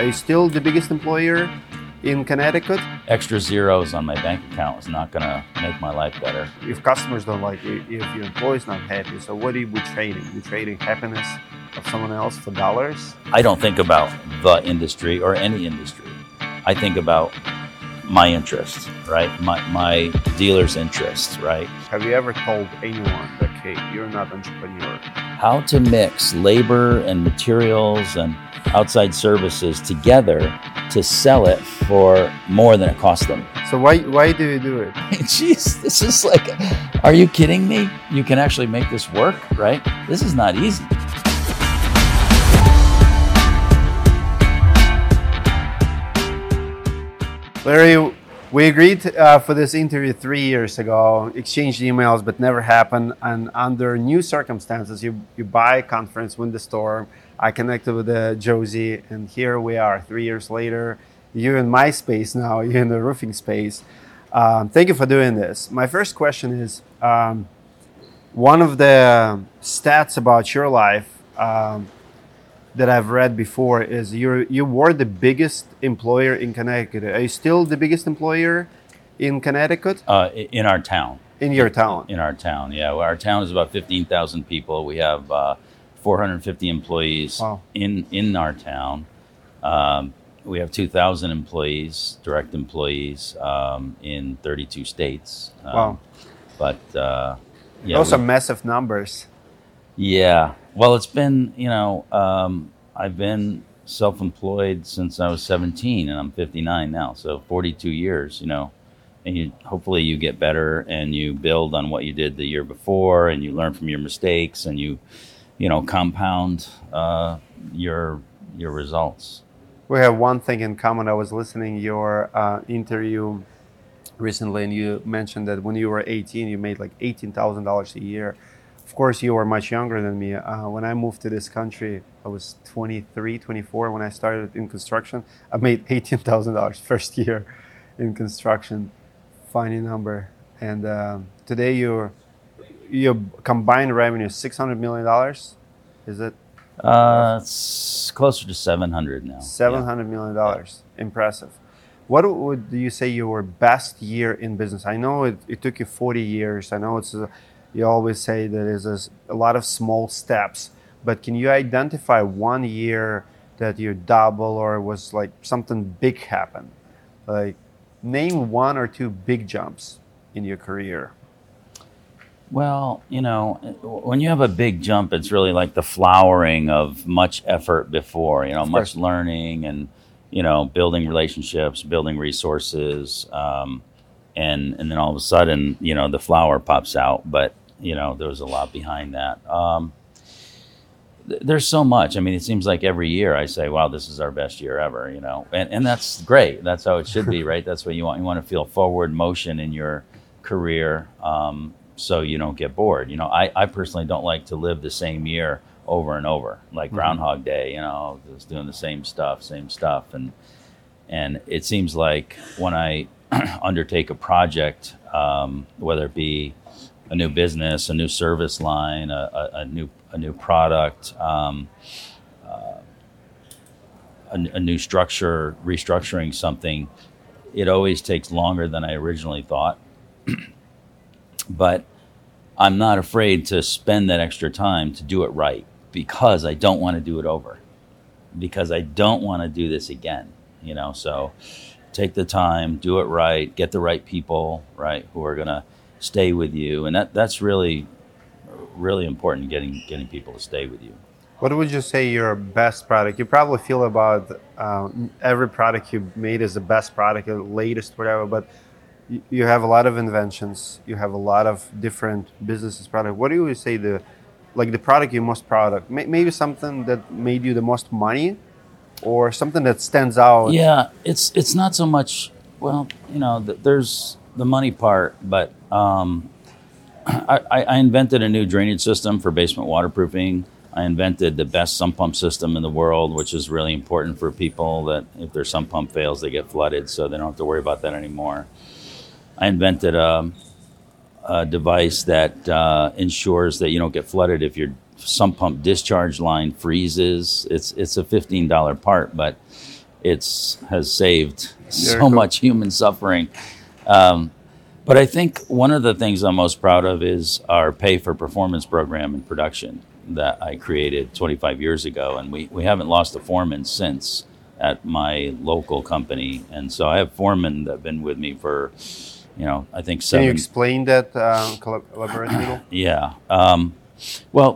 Are you still the biggest employer in Connecticut? Extra zeros on my bank account is not going to make my life better. If customers don't like you, if your employee's not happy, so what are you trading? You're trading happiness of someone else for dollars? I don't think about the industry or any industry. I think about my interests, right? My dealer's interests, right? Have you ever told anyone that, hey, you're not an entrepreneur? How to mix labor and materials and outside services together to sell it for more than it cost them. So why do you do it? Jeez, this is like, are you kidding me? You can actually make this work, right? This is not easy. Larry, we agreed for this interview 3 years ago, exchanged emails, but never happened. And under new circumstances, you buy a conference, win the storm. I connected with Josie, and here we are 3 years later. You're in my space now, you're in the roofing space. Thank you for doing this. My first question is, one of the stats about your life that I've read before is you were the biggest employer in Connecticut. Are you still the biggest employer in Connecticut? In our town. In your town? In our town, yeah. Our town is about 15,000 people. We have 450 employees. Wow. in our town. We have 2,000 employees, direct employees, in 32 states. Wow. But yeah. Those are massive numbers. Yeah. Well, it's been, I've been self-employed since I was 17 and I'm 59 now. So 42 years, and hopefully you get better and you build on what you did the year before and you learn from your mistakes and you compound your results. We have one thing in common. I was listening to your interview recently, and you mentioned that when you were 18, you made like $18,000 a year. Of course, you were much younger than me. When I moved to this country, I was 23, 24 when I started in construction. I made $18,000 first year in construction. Funny number. And today your combined revenue is $600 million. Is it? It's closer to 700 now. $700 million. Impressive. What would you say your best year in business? I know it took you 40 years. I know you always say that there's a lot of small steps, but can you identify one year that you double or was like something big happened? Like name one or two big jumps in your career. Well, when you have a big jump, it's really like the flowering of much effort before, much learning and, building relationships, building resources. And then all of a sudden, the flower pops out. But, there was a lot behind that. There's so much. I mean, it seems like every year I say, wow, this is our best year ever, and that's great. That's how it should be, right? That's what you want. You want to feel forward motion in your career. So you don't get bored. I personally don't like to live the same year over and over, like Groundhog Day, just doing the same stuff. And it seems like when I undertake a project, whether it be a new business, a new service line, a new product, a new structure, restructuring something, it always takes longer than I originally thought. But I'm not afraid to spend that extra time to do it right because I don't want to do it over, because I don't want to do this again, so take the time, do it right, get the right people, right, who are going to stay with you. And that's really, really important, getting people to stay with you. What would you say your best product? You probably feel about every product you made is the best product, the latest, whatever, but you have a lot of inventions. You have a lot of different businesses, product. What do you say the product you're most proud of? Maybe something that made you the most money, or something that stands out? Yeah, it's not so much. Well, there's the money part, but I invented a new drainage system for basement waterproofing. I invented the best sump pump system in the world, which is really important for people that if their sump pump fails, they get flooded, so they don't have to worry about that anymore. I invented a device that ensures that you don't get flooded if your sump pump discharge line freezes. It's a $15 part, but it's has saved so cool. much human suffering. But I think one of the things I'm most proud of is our pay for performance program in production that I created 25 years ago. And we haven't lost a foreman since at my local company. And so I have foremen that have been with me for, I think Can you explain that, elaborate a little? Yeah. Well,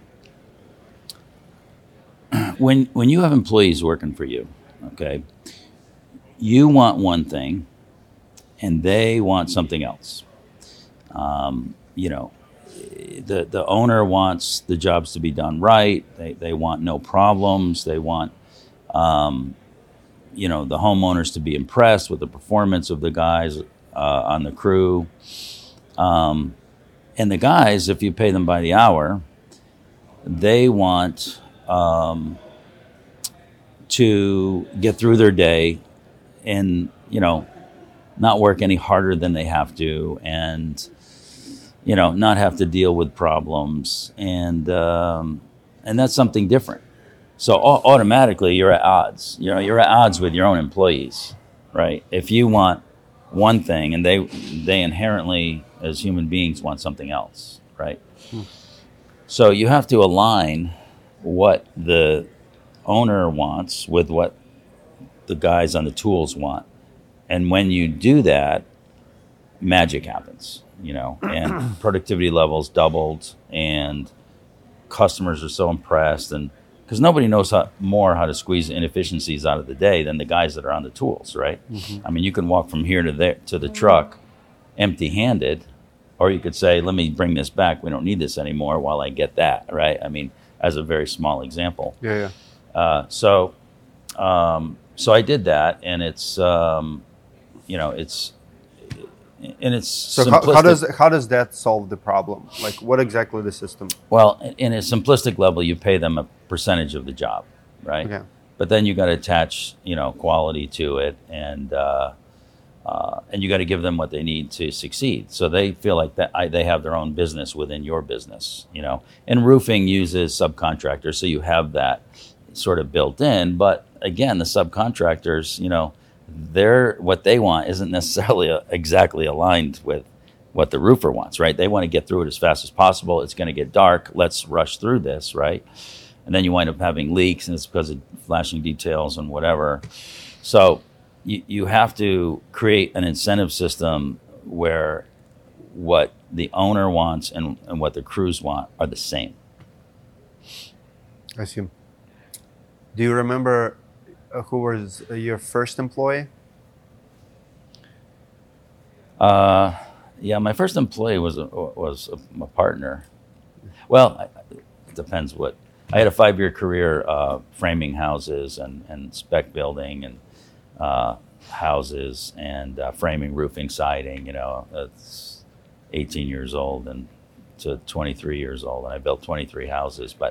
when you have employees working for you, okay, you want one thing and they want something else. The owner wants the jobs to be done right. They want no problems. They want, the homeowners to be impressed with the performance of the guys on the crew. And the guys, if you pay them by the hour, they want to get through their day and, not work any harder than they have to, and not have to deal with problems, and that's something different. So automatically you're at odds. You're at odds with your own employees, right? If you want one thing and they inherently as human beings want something else, right? So you have to align what the owner wants with what the guys on the tools want. And when you do that, magic happens, and productivity levels doubled, and customers are so impressed. And because nobody knows how to squeeze inefficiencies out of the day than the guys that are on the tools, right? Mm-hmm. I mean, you can walk from here to there to the truck empty-handed, or you could say, let me bring this back. We don't need this anymore while I get that, right? I mean, as a very small example. Yeah. So I did that, and it's, it's so how does that solve the problem? Like, what exactly the system? Well, in a simplistic level, you pay them a percentage of the job, right? Okay. But then you got to attach, quality to it, and you got to give them what they need to succeed. So they feel like that they have their own business within your business, And roofing uses subcontractors, so you have that sort of built in. But again, the subcontractors, what they want isn't necessarily exactly aligned with what the roofer wants, right? They want to get through it as fast as possible. It's going to get dark. Let's rush through this, right? And then you wind up having leaks, and it's because of flashing details and whatever. So you have to create an incentive system where what the owner wants and what the crews want are the same. I see. Do you remember who was your first employee? Yeah, my first employee was a partner. Well, it depends what. I had a 5-year career framing houses and spec building and houses and framing, roofing, siding. That's 18 years old and to 23 years old, and I built 23 houses. But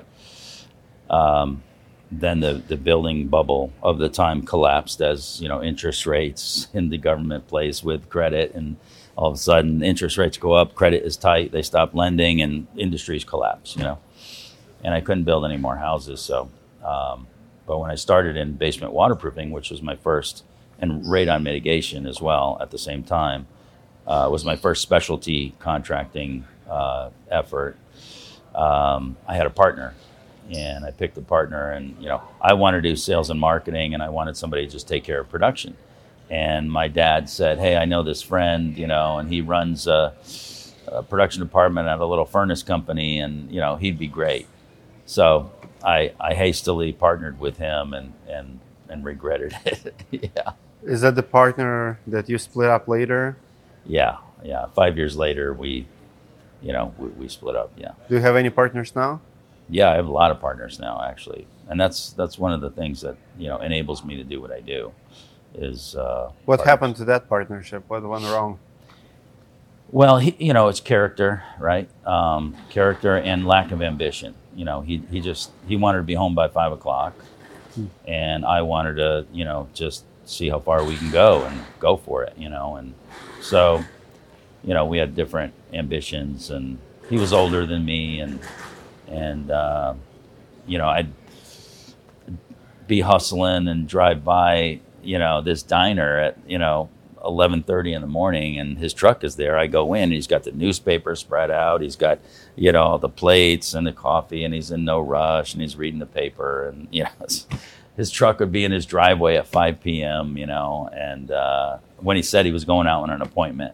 then the building bubble of the time collapsed as interest rates in the government plays with credit, and all of a sudden interest rates go up, credit is tight, they stop lending, and industries collapse. And I couldn't build any more houses. So, but when I started in basement waterproofing, which was my first, and radon mitigation as well at the same time, was my first specialty contracting effort. I had a partner. And I picked a partner, and I wanted to do sales and marketing, and I wanted somebody to just take care of production. And my dad said, "Hey, I know this friend, and he runs a production department at a little furnace company, and he'd be great." So I hastily partnered with him and regretted it. Yeah. Is that the partner that you split up later? Yeah. 5 years later, we split up. Yeah. Do you have any partners now? Yeah, I have a lot of partners now, actually, and that's one of the things that enables me to do what I do. Is what happened to that partnership? What went wrong? Well, it's character, right? Character and lack of ambition. He wanted to be home by 5 o'clock, and I wanted to just see how far we can go and go for it. And so we had different ambitions, and he was older than me, and I be hustling and drive by, this diner at, 11:30 in the morning, and his truck is there. I go in, he's got the newspaper spread out. He's got, all the plates and the coffee, and he's in no rush, and he's reading the paper. And, his truck would be in his driveway at 5 p.m., and when he said he was going out on an appointment,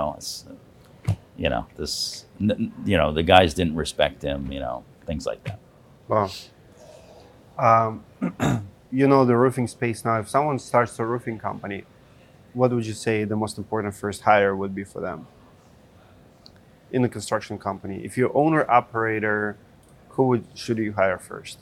the guys didn't respect him, things like that. Wow. The roofing space now, if someone starts a roofing company, what would you say the most important first hire would be for them in the construction company? If you're owner-operator, should you hire first?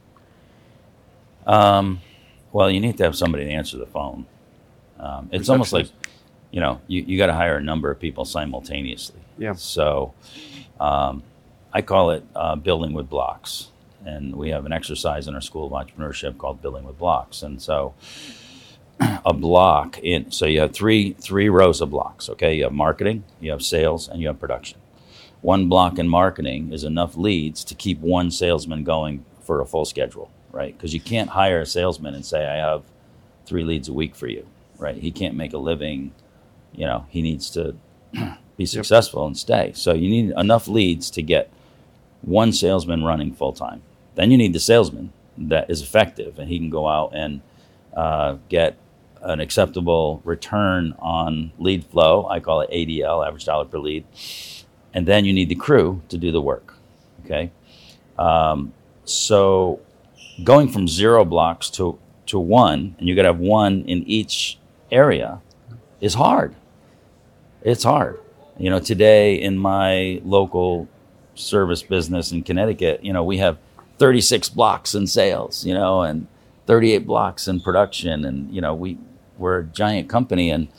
Well, you need to have somebody to answer the phone. It's almost like, you got to hire a number of people simultaneously. Yeah. So I call it building with blocks. And we have an exercise in our School of Entrepreneurship called Building with Blocks. And so a block so you have three rows of blocks, okay? You have marketing, you have sales, and you have production. One block in marketing is enough leads to keep one salesman going for a full schedule, right? Because you can't hire a salesman and say, I have 3 leads a week for you, right? He can't make a living, he needs to be successful and stay. So you need enough leads to get one salesman running full time. Then you need the salesman that is effective, and he can go out and get an acceptable return on lead flow. I call it ADL, average dollar per lead. And then you need the crew to do the work, okay? So going from 0 blocks to 1, and you got to have 1 in each area, is hard. It's hard. Today in my local service business in Connecticut, we have 36 blocks in sales, and 38 blocks in production. And, we're a giant company, and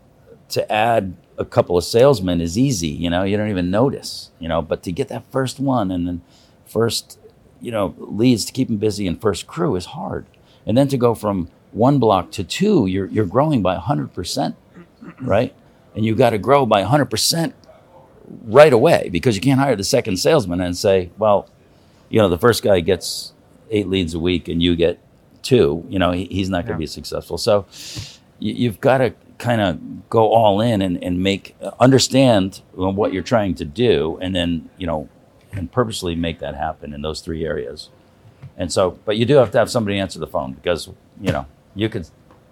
to add a couple of salesmen is easy, you don't even notice, but to get that first one and then first, leads to keep them busy and first crew is hard. And then to go from 1 block to 2, you're growing by 100%, right? And you got to grow by 100% right away, because you can't hire the second salesman and say, well, the first guy gets 8 leads a week and you get 2, he's not going to be successful. So you've got to kind of go all in and understand what you're trying to do, and then, and purposely make that happen in those 3 areas. And so, but you do have to have somebody answer the phone, because, you could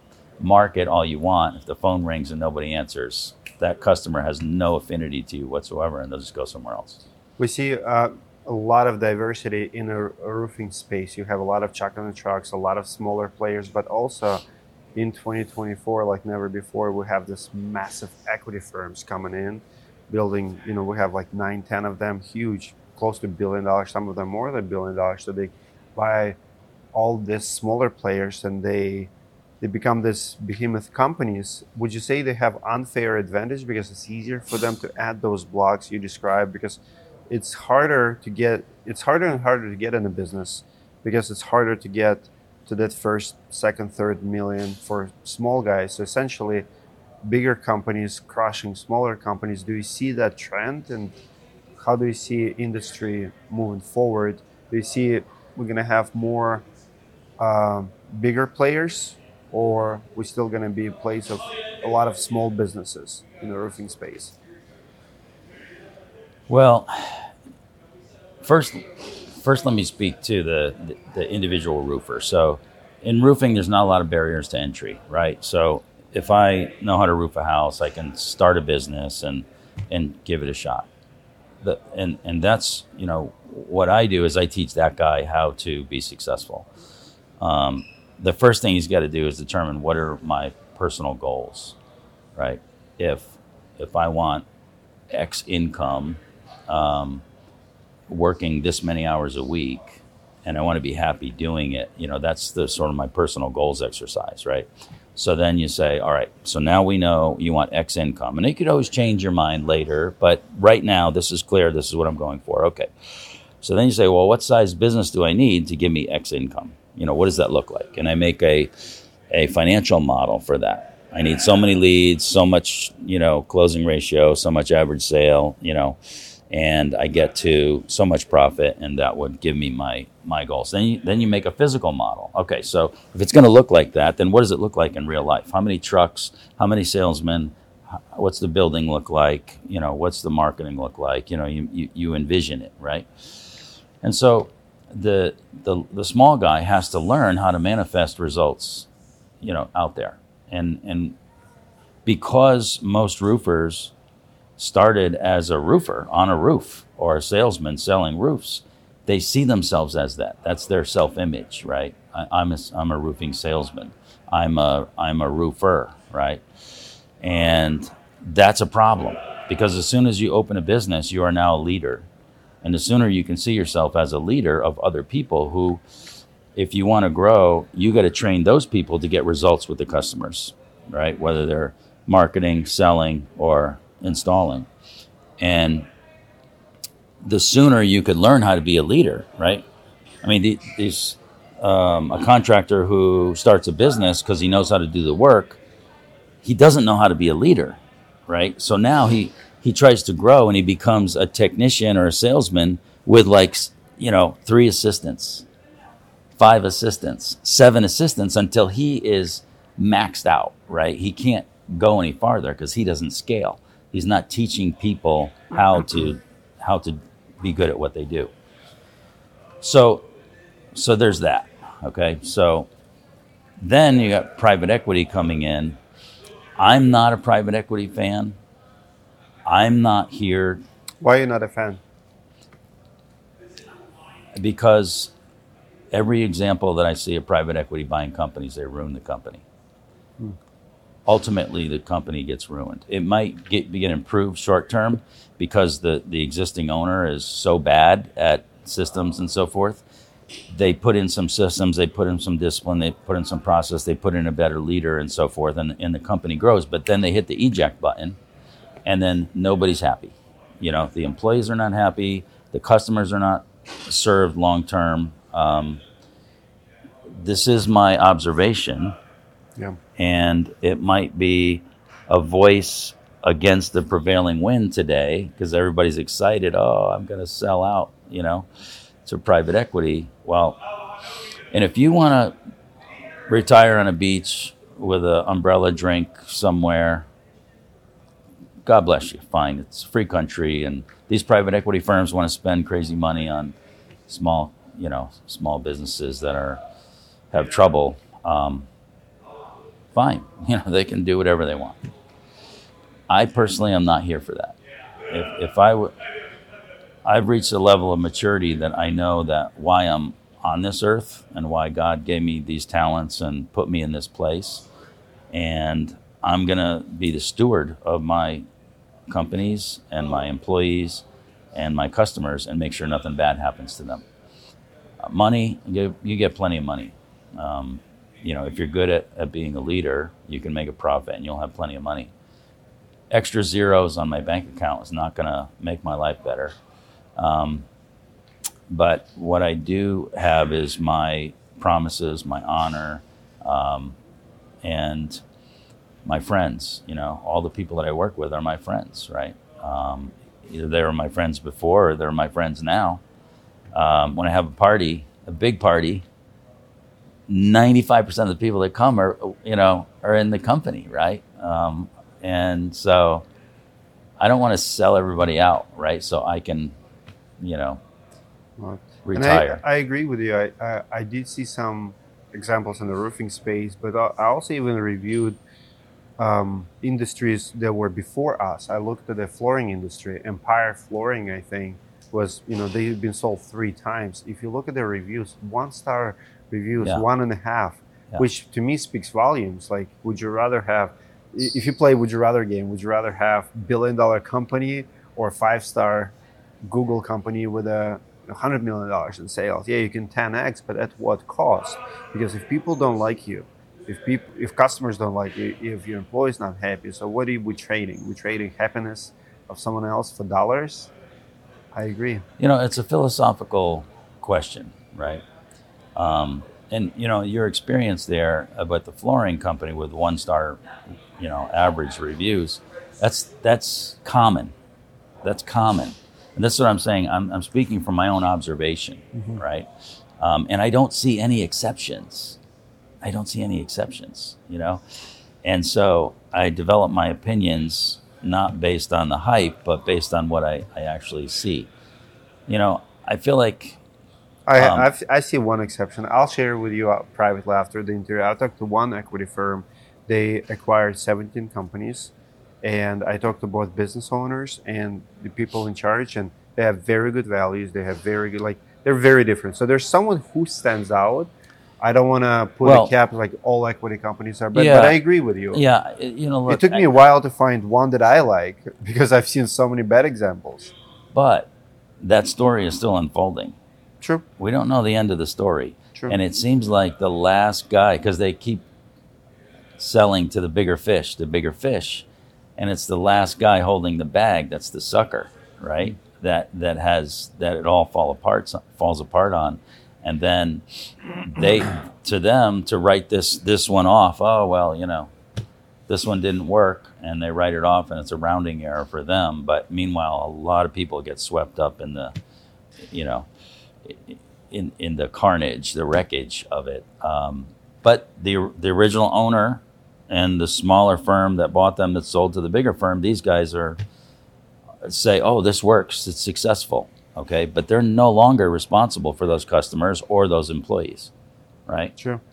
market all you want. If the phone rings and nobody answers, that customer has no affinity to you whatsoever, and they'll just go somewhere else. We see a lot of diversity in a roofing space. You have a lot of chocolate trucks, a lot of smaller players, but also in 2024, like never before, we have this massive equity firms coming in, building, we have like 9-10 of them, huge, close to $1 billion, some of them more than $1 billion. So they buy all these smaller players, and they become this behemoth companies. Would you say they have unfair advantage because it's easier for them to add those blocks you described? Because it's harder and harder to get in a business, because it's harder to get to that first, second, third million for small guys. So essentially, bigger companies crushing smaller companies. Do you see that trend, and how do you see industry moving forward? Do you see we're going to have more bigger players, or we're still going to be a place of a lot of small businesses in the roofing space? Well, first let me speak to the individual roofer. So in roofing, there's not a lot of barriers to entry, right? So if I know how to roof a house, I can start a business and give it a shot. And that's, what I do is I teach that guy how to be successful. The first thing he's got to do is determine what are my personal goals, right? If I want X income, working this many hours a week, and I want to be happy doing it, that's the sort of my personal goals exercise, right? So then you say, all right, so now we know you want X income, and you could always change your mind later, but right now this is clear, this is what I'm going for. Okay. So then you say, well, what size business do I need to give me X income? What does that look like? And I make a financial model for that. I need so many leads, so much, closing ratio, so much average sale, and I get to so much profit, and that would give me my goals. Then you make a physical model. Okay, so if it's going to look like that, then what does it look like in real life? How many trucks? How many salesmen? What's the building look like? What's the marketing look like? You envision it, right? And so the small guy has to learn how to manifest results, out there, and because most roofers started as a roofer on a roof or a salesman selling roofs, they see themselves as that. That's their self-image, right? I'm a roofing salesman. I'm a roofer, right? And that's a problem, because as soon as you open a business, you are now a leader. And the sooner you can see yourself as a leader of other people who, if you want to grow, you got to train those people to get results with the customers, right? Whether they're marketing, selling, or installing. And the sooner you could learn how to be a leader, right? I mean, a contractor who starts a business because he knows how to do the work, he doesn't know how to be a leader, right? So now he tries to grow, and he becomes a technician or a salesman with 3 assistants, 5 assistants, 7 assistants, until he is maxed out, right? He can't go any farther because he doesn't scale. He's not teaching people how to be good at what they do. So there's that. Okay. So then you got private equity coming in. I'm not a private equity fan. I'm not here. Why are you not a fan? Because every example that I see of private equity buying companies, they ruin the company. Ultimately, the company gets ruined. It might get improved short term because the existing owner is so bad at systems and so forth. They put in some systems, they put in some discipline, they put in some process, they put in a better leader and so forth, and the company grows. But then they hit the eject button, and then nobody's happy. The employees are not happy. The customers are not served long term. This is my observation. Yeah. And it might be a voice against the prevailing wind today because everybody's excited. Oh, I'm going to sell out, to private equity. Well, and if you want to retire on a beach with an umbrella drink somewhere, God bless you. Fine. It's a free country. And these private equity firms want to spend crazy money on small businesses that have trouble. Fine. They can do whatever they want. I personally am not here for that. If I've reached a level of maturity that I know that why I'm on this earth and why God gave me these talents and put me in this place. And I'm going to be the steward of my companies and my employees and my customers and make sure nothing bad happens to them. Money, you get plenty of money. If you're good at being a leader, you can make a profit and you'll have plenty of money. Extra zeros on my bank account is not going to make my life better. But what I do have is my promises, my honor, and my friends. All the people that I work with are my friends, right? Either they were my friends before or they're my friends now. When I have a party, a big party, 95% of the people that come are in the company, right? And so I don't want to sell everybody out, right? So I can, retire. And I agree with you. I did see some examples in the roofing space, but I also even reviewed industries that were before us. I looked at the flooring industry. Empire Flooring, I think, was, they've been sold 3 times. If you look at their reviews, 1-star reviews, 1.5, which to me speaks volumes. Like, would you rather have, if you play would you rather game, would you rather have $1 billion company or a 5-star Google company with $100 million in sales? Yeah, you can 10x, but at what cost? Because if people don't like you, if customers don't like you, if your employee's not happy, so what are we trading? We're trading happiness of someone else for dollars? I agree. It's a philosophical question, right? And your experience there about the flooring company with 1-star, average reviews, that's common. That's common. And this is what I'm saying. I'm speaking from my own observation, right? And I don't see any exceptions. I don't see any exceptions, you know? And so I develop my opinions not based on the hype, but based on what I actually see. You know, I feel like I see one exception. I'll share with you privately after the interview. I talked to one equity firm. They acquired 17 companies, and I talked to both business owners and the people in charge, and they have very good values. They have very good, like, they're very different. So there's someone who stands out. I don't want to put a cap like all equity companies are, but I agree with you. Yeah, you know, look, it took me a while to find one that I like because I've seen so many bad examples. But that story is still unfolding. True. We don't know the end of the story. True. And it seems like the last guy, because they keep selling to the bigger fish, and it's the last guy holding the bag that's the sucker, right? That it all falls apart on. And then to write this one off, oh, well, you know, this one didn't work, and they write it off, and it's a rounding error for them. But meanwhile, a lot of people get swept up in the, you know, in the carnage, the wreckage of it. But the original owner and the smaller firm that bought them that sold to the bigger firm, these guys say, oh, this works, it's successful. Okay, but they're no longer responsible for those customers or those employees, right? Sure.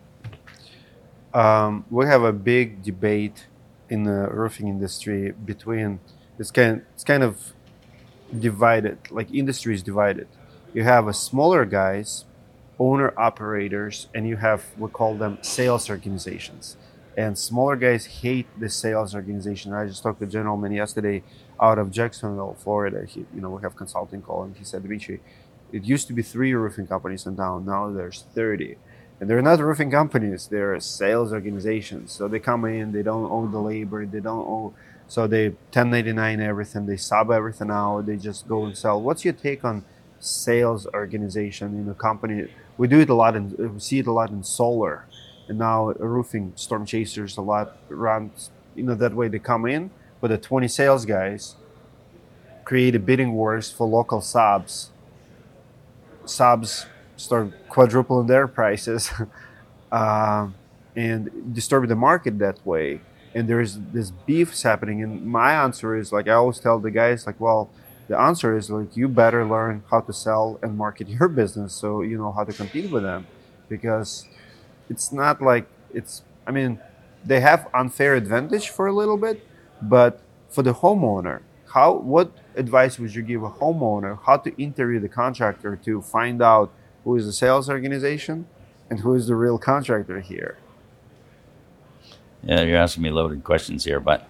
We have a big debate in the roofing industry between it's kind of divided, like industry is divided. You have a smaller guys, owner operators, and you have, we call them sales organizations. And smaller guys hate the sales organization. I just talked to a gentleman yesterday out of Jacksonville, Florida. We have consulting call, and he said, Dimitri, it used to be 3 roofing companies in town. Now there's 30. And they're not roofing companies. They're sales organizations. So they come in, they don't own the labor, so they 1099 everything, they sub everything out, they just go and sell. What's your take on sales organization in a company? We see it a lot in solar. And now roofing, Storm Chasers a lot around, that way they come in, but the 20 sales guys create a bidding wars for local subs. Subs start quadrupling their prices and disturb the market that way. And there's this beef happening. And my answer is, like, I always tell the guys, like, well, the answer is, like, you better learn how to sell and market your business so you know how to compete with them. Because it's not like they have unfair advantage for a little bit, but for the homeowner, what advice would you give a homeowner how to interview the contractor to find out who is the sales organization and who is the real contractor here? Yeah, you're asking me loaded questions here, but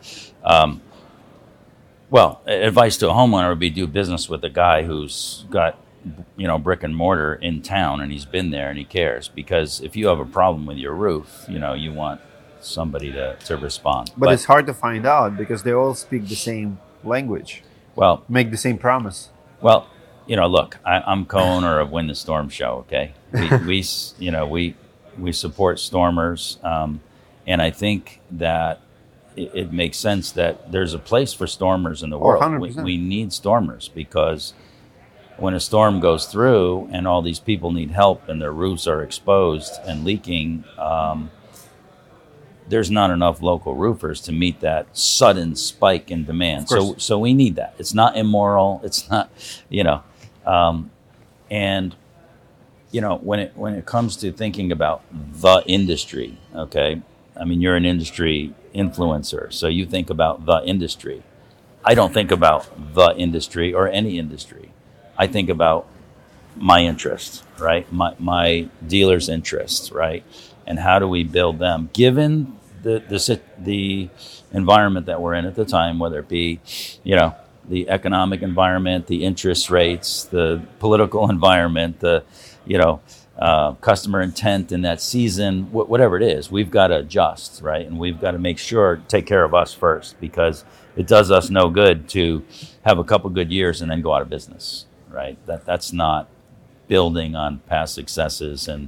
well, advice to a homeowner would be do business with a guy who's got brick and mortar in town, and he's been there and he cares. Because if you have a problem with your roof, you want somebody to respond. But it's hard to find out because they all speak the same language. Well, make the same promise. Well, look, I'm co-owner of Win the Storm Show. Okay, we support stormers, and I think that it makes sense that there's a place for stormers in the world. 100%. We need stormers because when a storm goes through and all these people need help and their roofs are exposed and leaking, there's not enough local roofers to meet that sudden spike in demand. So we need that. It's not immoral. It's not, and when it comes to thinking about the industry, okay, I mean, you're an industry influencer, so you think about the industry. I don't think about the industry or any industry. I think about my interests, right? My dealer's interests, right? And how do we build them? Given the environment that we're in at the time, whether it be, the economic environment, the interest rates, the political environment, the, customer intent in that season, whatever it is, we've got to adjust, right? And we've got to make sure to take care of us first, because it does us no good to have a couple good years and then go out of business. Right, that's not building on past successes, and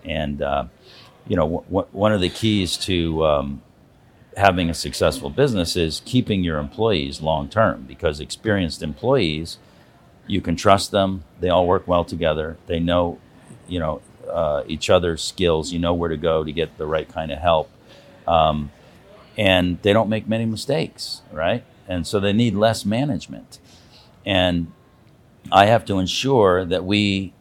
one of the keys to having a successful business is keeping your employees long term, because experienced employees You can trust them. They all work well together. They know, each other's skills. You know where to go to get the right kind of help. And they don't make many mistakes, right? And so they need less management. And I have to ensure that we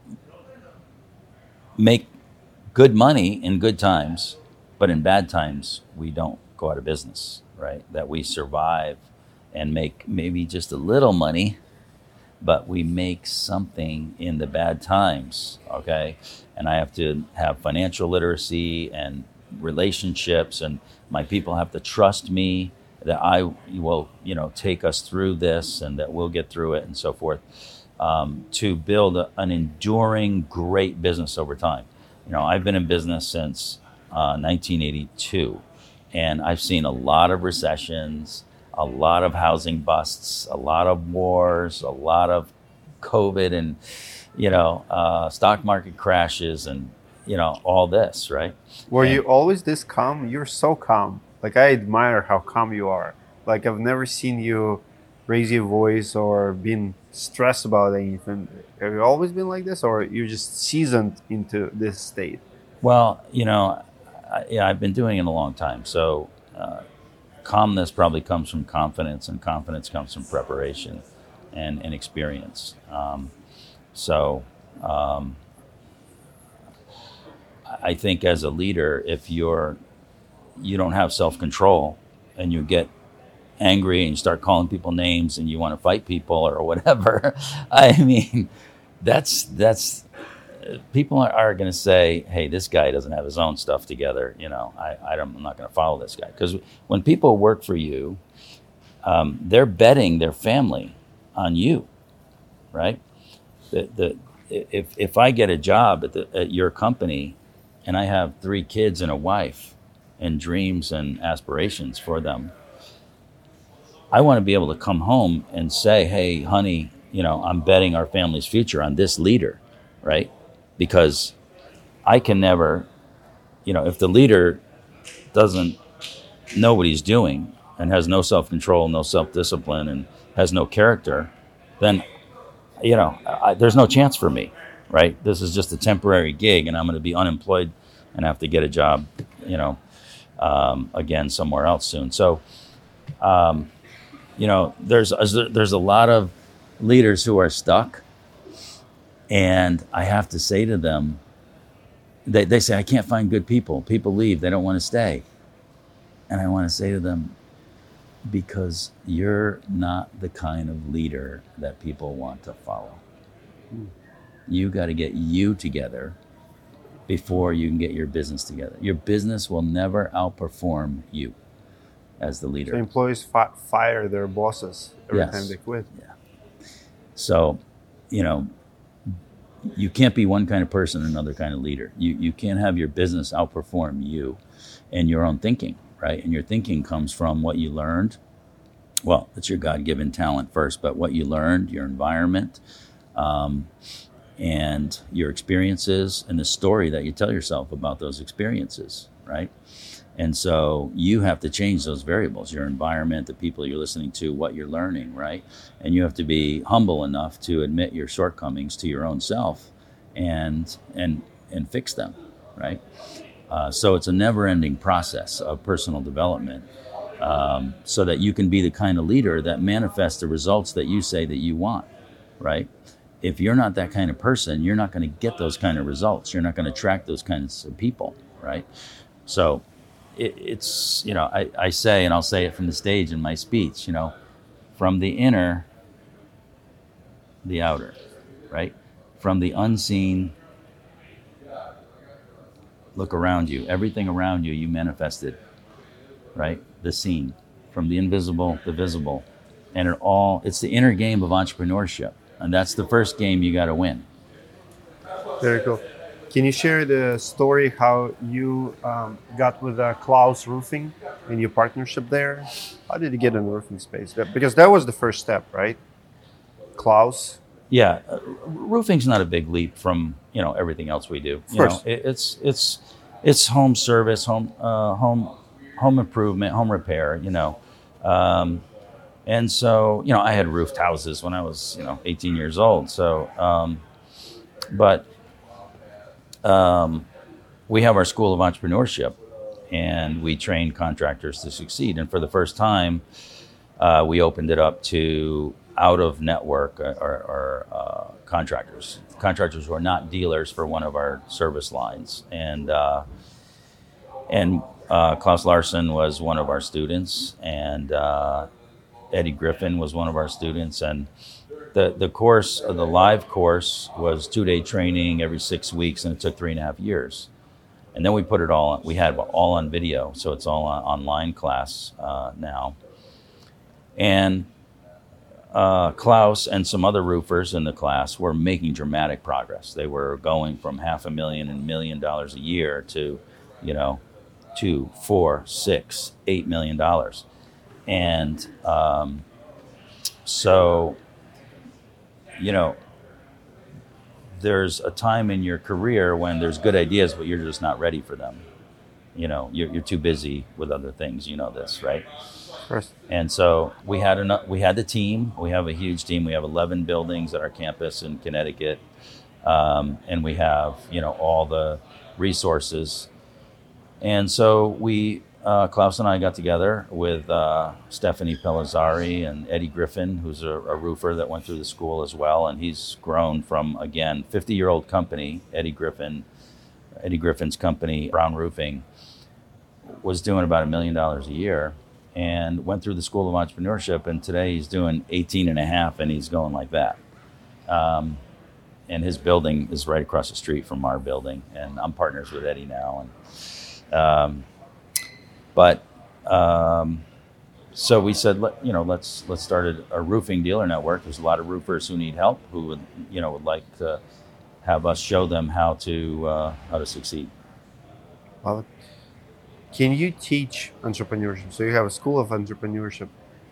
make good money in good times, but in bad times, we don't go out of business, right? That we survive and make maybe just a little money, but we make something in the bad times, okay? And I have to have financial literacy and relationships, and my people have to trust me that I will, take us through this and that we'll get through it and so forth, to build an enduring, great business over time. I've been in business since 1982, and I've seen a lot of recessions, a lot of housing busts, a lot of wars, a lot of COVID and, stock market crashes and, all this, right? Were you always this calm? You're so calm. Like, I admire how calm you are. Like, I've never seen you raise your voice or been stressed about anything. Have you always been like this, or you're just seasoned into this state? Well, I've been doing it a long time. So calmness probably comes from confidence, and confidence comes from preparation and experience. I think as a leader, if you don't have self-control and you get angry and you start calling people names and you want to fight people or whatever, I mean, that's people are going to say, hey, this guy doesn't have his own stuff together. I'm not going to follow this guy. Because when people work for you, they're betting their family on you, right? If I get a job at your company and I have 3 kids and a wife and dreams and aspirations for them, I want to be able to come home and say, hey, honey, I'm betting our family's future on this leader, right? Because I can never, if the leader doesn't know what he's doing and has no self-control, no self-discipline, and has no character, then, there's no chance for me, right? This is just a temporary gig, and I'm going to be unemployed and have to get a job, again somewhere else soon. So, there's a lot of leaders who are stuck, and I have to say to them, they say, I can't find good people. People leave, they don't want to stay. And I want to say to them, because you're not the kind of leader that people want to follow. You got to get you together before you can get your business together. Your business will never outperform you as the leader. So employees fire their bosses every time they quit. Yeah. So, you can't be one kind of person and another kind of leader. You can't have your business outperform you and your own thinking, right? And your thinking comes from what you learned. Well, it's your God-given talent first, but what you learned, your environment, and your experiences, and the story that you tell yourself about those experiences, right? And so you have to change those variables, your environment, the people you're listening to, what you're learning, right? And you have to be humble enough to admit your shortcomings to your own self and fix them, right? So it's a never-ending process of personal development, so that you can be the kind of leader that manifests the results that you say that you want, right? If you're not that kind of person, you're not going to get those kind of results. You're not going to attract those kinds of people, right? So it's, I say, and I'll say it from the stage in my speech, from the inner, the outer, right? From the unseen, look around you. Everything around you, you manifested, right? The seen. From the invisible, the visible. And it's the inner game of entrepreneurship. And that's the first game you got to win. Very cool. Can you share the story how you got with Klaus Roofing and your partnership there? How did you get in the roofing space? Because that was the first step, right? Klaus. Yeah, roofing's not a big leap from everything else we do. Of course. It's home service, home improvement, home repair. And so, I had roofed houses when I was, 18 years old. So, but we have our School of Entrepreneurship, and we train contractors to succeed. And for the first time, we opened it up to out of network or contractors who are not dealers for one of our service lines. And Klaus Larson was one of our students, and Eddie Griffin was one of our students. And the course, the live course, was 2-day training every 6 weeks, and it took 3.5 years. And then we put it all on, we had all on video, so it's all on online class now. And Klaus and some other roofers in the class were making dramatic progress. They were going from $500,000 and $1 million a year to, $2, $4, $6, $8 million. And so, there's a time in your career when there's good ideas, but you're just not ready for them. You're too busy with other things. This, right? Of course. And so we had the team. We have a huge team. We have 11 buildings at our campus in Connecticut, and we have all the resources. And so Klaus and I got together with Stephanie Pellizzari and Eddie Griffin, who's a roofer that went through the school as well, and he's grown from, again, 50-year-old company. Eddie Griffin's company, Brown Roofing, was doing about $1 million a year, and went through the School of Entrepreneurship, and today he's doing 18 and a half, and he's going like that. And his building is right across the street from our building, and I'm partners with Eddie now. And so we said, let's start a roofing dealer network. There's a lot of roofers who need help, who would like to have us show them how to succeed. Well, can you teach entrepreneurship? So you have a school of entrepreneurship.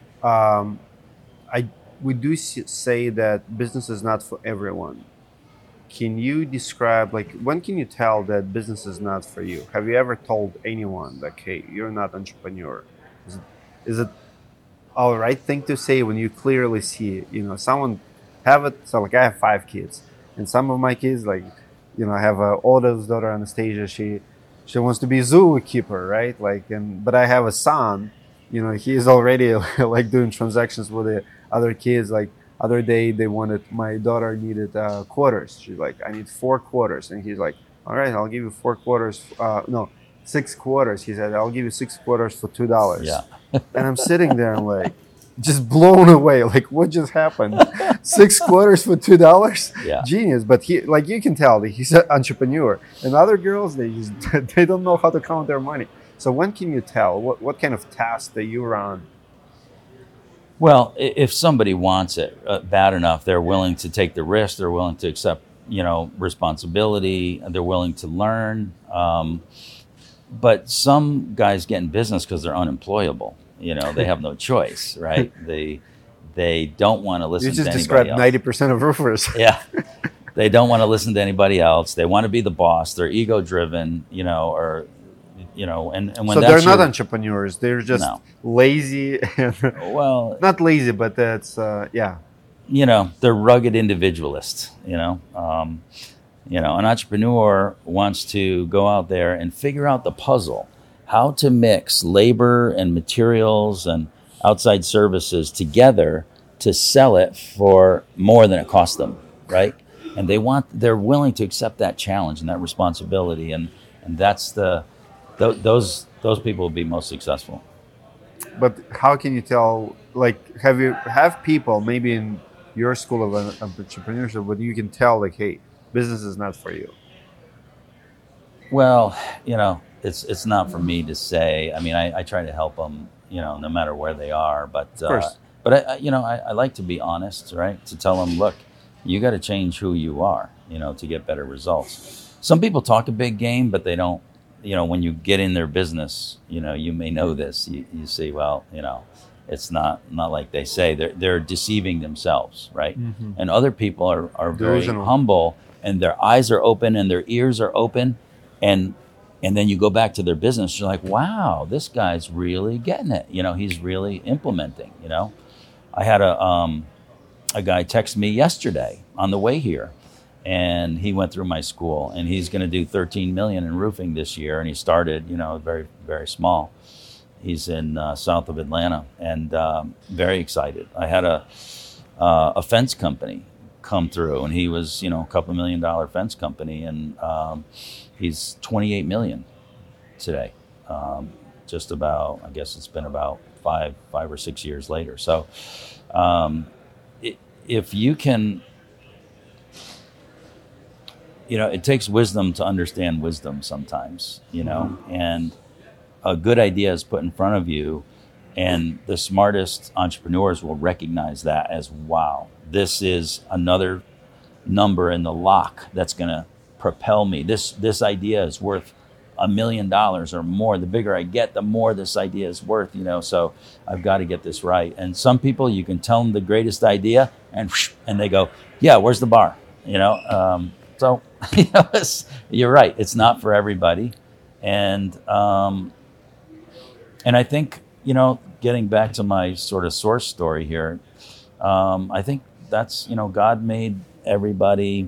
We do say that business is not for everyone. Can you describe, when can you tell that business is not for you? Have you ever told anyone, hey, you're not an entrepreneur? Is it all right thing to say when you clearly see, someone have it? So, I have 5 kids, and some of my kids, I have an oldest daughter, Anastasia. She wants to be a zookeeper, right? But I have a son. He is already doing transactions with the other kids. Other day, my daughter needed quarters. She's like, I need 4 quarters. And he's like, all right, I'll give you 4 quarters. 6 quarters. He said, I'll give you 6 quarters for $2. Yeah. And I'm sitting there and just blown away. What just happened? 6 quarters for $2? Yeah. Genius. But he, you can tell that he's an entrepreneur. And other girls, they don't know how to count their money. So when can you tell? What kind of task that you run? Well, if somebody wants it bad enough, they're willing to take the risk. They're willing to accept, responsibility. They're willing to learn. But some guys get in business because they're unemployable. They have no choice, right? They don't want to listen to anybody else. You just described 90% of roofers. Yeah. They don't want to listen to anybody else. They want to be the boss. They're ego-driven, and when so they're not entrepreneurs. They're just lazy. Well, not lazy, but that's yeah. They're rugged individualists. An entrepreneur wants to go out there and figure out the puzzle, how to mix labor and materials and outside services together to sell it for more than it costs them, right? And they're willing to accept that challenge and that responsibility, and that's those people will be most successful. But how can you tell? Have people maybe in your school of entrepreneurship, but you can tell, hey, business is not for you? Well, it's not for me to say. I mean, I try to help them, no matter where they are. But I like to be honest, right? To tell them, look, you got to change who you are, to get better results. Some people talk a big game, but they don't. When you get in their business, you may know this. You see, well, it's not like they say. They're deceiving themselves, right? Mm-hmm. And other people are very humble, and their eyes are open and their ears are open, and then you go back to their business. You're like, wow, this guy's really getting it. He's really implementing. I had a guy text me yesterday on the way here, and he went through my school, and he's going to do 13 million in roofing this year, and he started, very, very small. He's in south of Atlanta, and very excited. I had a fence company come through, and he was, a couple $1 million fence company, and he's 28 million today. Just about, I guess it's been about five or 6 years later. So if you can, it takes wisdom to understand wisdom sometimes, and a good idea is put in front of you, and the smartest entrepreneurs will recognize that as, wow, this is another number in the lock that's going to propel me. This idea is worth $1 million or more. The bigger I get, the more this idea is worth, so I've got to get this right. And some people, you can tell them the greatest idea and they go, yeah, where's the bar? So you're right. It's not for everybody. And I think, getting back to my sort of source story here, I think that's, God made everybody,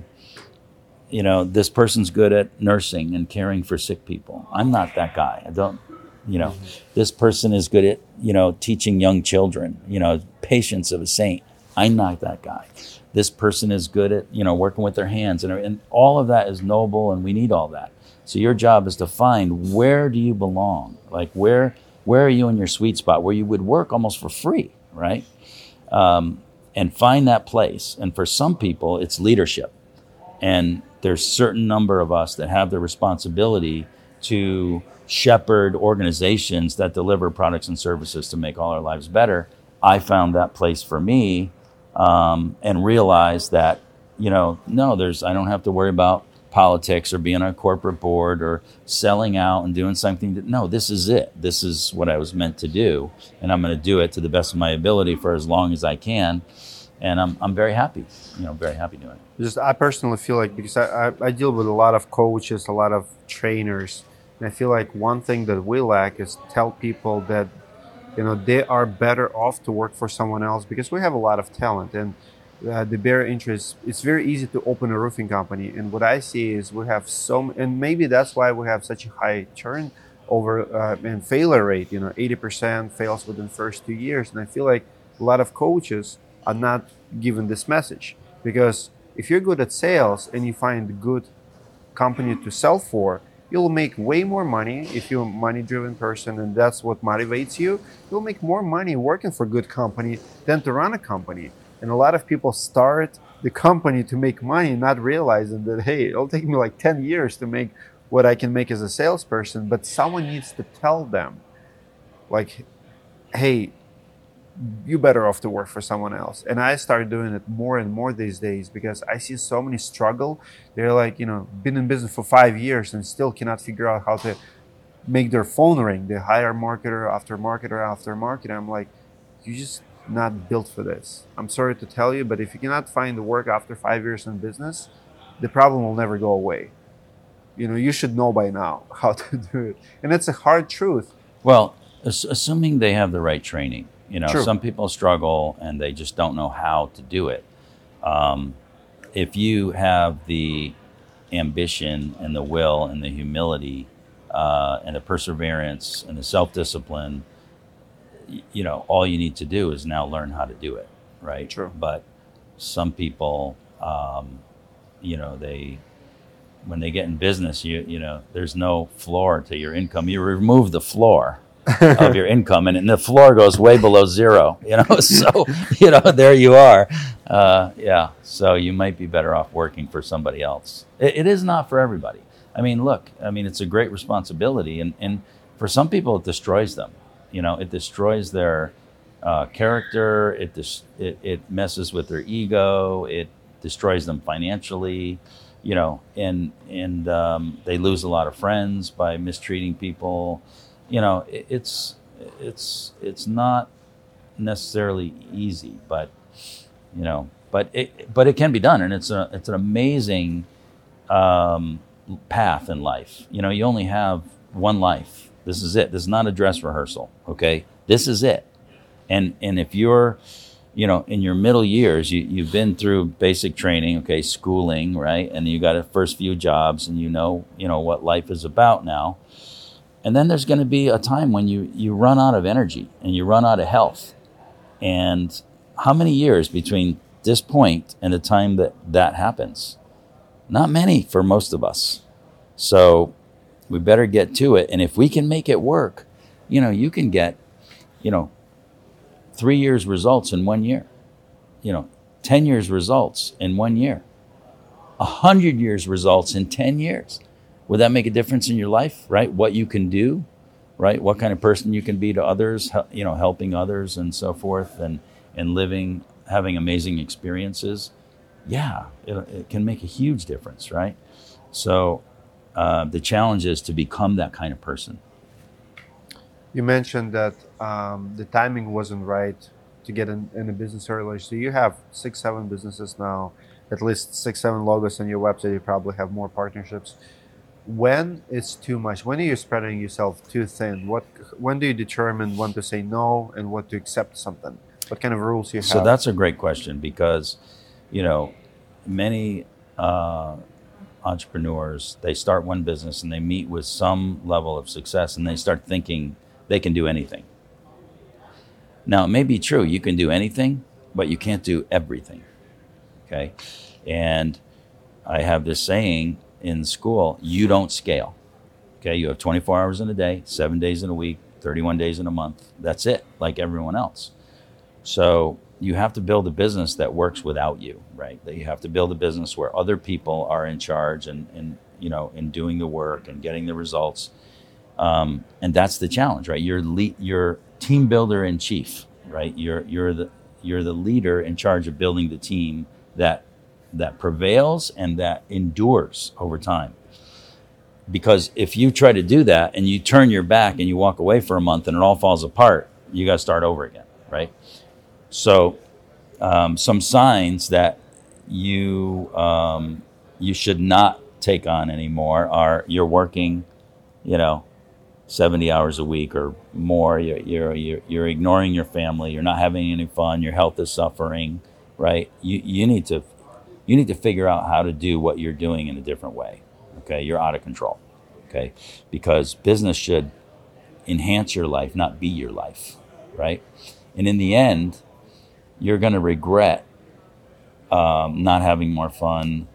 this person's good at nursing and caring for sick people. I'm not that guy. I don't, this person is good at, teaching young children, patience of a saint. I'm not that guy. This person is good at, working with their hands, and all of that is noble, and we need all that. So your job is to find, where do you belong? Like where are you in your sweet spot where you would work almost for free, right? And find that place. And for some people, it's leadership. And there's certain number of us that have the responsibility to shepherd organizations that deliver products and services to make all our lives better. I found that place for me, and realized that, no, I don't have to worry about politics or being on a corporate board or selling out and doing something. No, this is it. This is what I was meant to do, and I'm going to do it to the best of my ability for as long as I can. And I'm very happy, very happy doing it. I personally feel like, because I deal with a lot of coaches, a lot of trainers, and I feel like one thing that we lack is tell people that, they are better off to work for someone else, because we have a lot of talent, and the bare interest, it's very easy to open a roofing company. And what I see is we have and maybe that's why we have such a high turnover and failure rate, 80% fails within the first 2 years. And I feel like a lot of coaches are not given this message, because if you're good at sales and you find a good company to sell for, you'll make way more money. If you're a money-driven person and that's what motivates you, you'll make more money working for a good company than to run a company. And a lot of people start the company to make money, not realizing that, hey, it'll take me like 10 years to make what I can make as a salesperson. But someone needs to tell them, like, hey, you better off to work for someone else. And I started doing it more and more these days, because I see so many struggle. They're like, been in business for 5 years and still cannot figure out how to make their phone ring. They hire marketer after marketer after marketer. I'm like, you just not built for this. I'm sorry to tell you, but if you cannot find the work after 5 years in business, the problem will never go away. You should know by now how to do it. And it's a hard truth. Well, assuming they have the right training. True. Some people struggle and they just don't know how to do it. If you have the ambition and the will and the humility and the perseverance and the self-discipline, all you need to do is now learn how to do it, right? True. But some people, when they get in business, there's no floor to your income. You remove the floor of your income, and the floor goes way below zero. So there you are. So you might be better off working for somebody else. It is not for everybody. It's a great responsibility, and for some people, it destroys them. It destroys their character. It messes with their ego. It destroys them financially. And they lose a lot of friends by mistreating people. It's not necessarily easy, but it can be done, and it's an amazing path in life. You only have one life. This is it. This is not a dress rehearsal. Okay, this is it. And if you're in your middle years, you've been through basic training, okay, schooling, right? And you got a first few jobs and you know what life is about now. And then there's going to be a time when you run out of energy and you run out of health. And how many years between this point and the time that happens? Not many for most of us. So we better get to it. And if we can make it work, you can get, 3 years results in 1 year, 10 years results in 1 year, 100 years results in 10 years. Would that make a difference in your life, right? What you can do, right? What kind of person you can be to others, helping others and so forth, and living, having amazing experiences. Yeah, it can make a huge difference, right? So the challenge is to become that kind of person. You mentioned that the timing wasn't right to get in a business early. So you have 6-7 businesses now, at least 6-7 logos on your website. You probably have more partnerships. When it's too much? When are you spreading yourself too thin? When do you determine when to say no and what to accept something? What kind of rules you have? So that's a great question, because, many entrepreneurs, they start one business and they meet with some level of success and they start thinking they can do anything. Now, it may be true, you can do anything, but you can't do everything, okay? And I have this saying in school, you don't scale, okay? You have 24 hours in a day, 7 days in a week, 31 days in a month. That's it, like everyone else. So you have to build a business that works without you, right? That you have to build a business where other people are in charge and in doing the work and getting the results. And that's the challenge, right? You're team builder in chief, right? You're the leader in charge of building the team that prevails and that endures over time. Because if you try to do that and you turn your back and you walk away for a month and it all falls apart, you got to start over again, right? So some signs that you should not take on anymore are you're working, 70 hours a week or more. You're ignoring your family. You're not having any fun. Your health is suffering, right? You need to figure out how to do what you're doing in a different way. Okay, you're out of control. Okay, because business should enhance your life, not be your life, right? And in the end, you're going to regret not having more fun,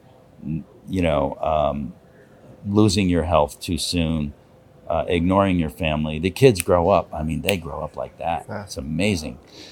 losing your health too soon, ignoring your family. The kids grow up. I mean, they grow up like that. It's amazing.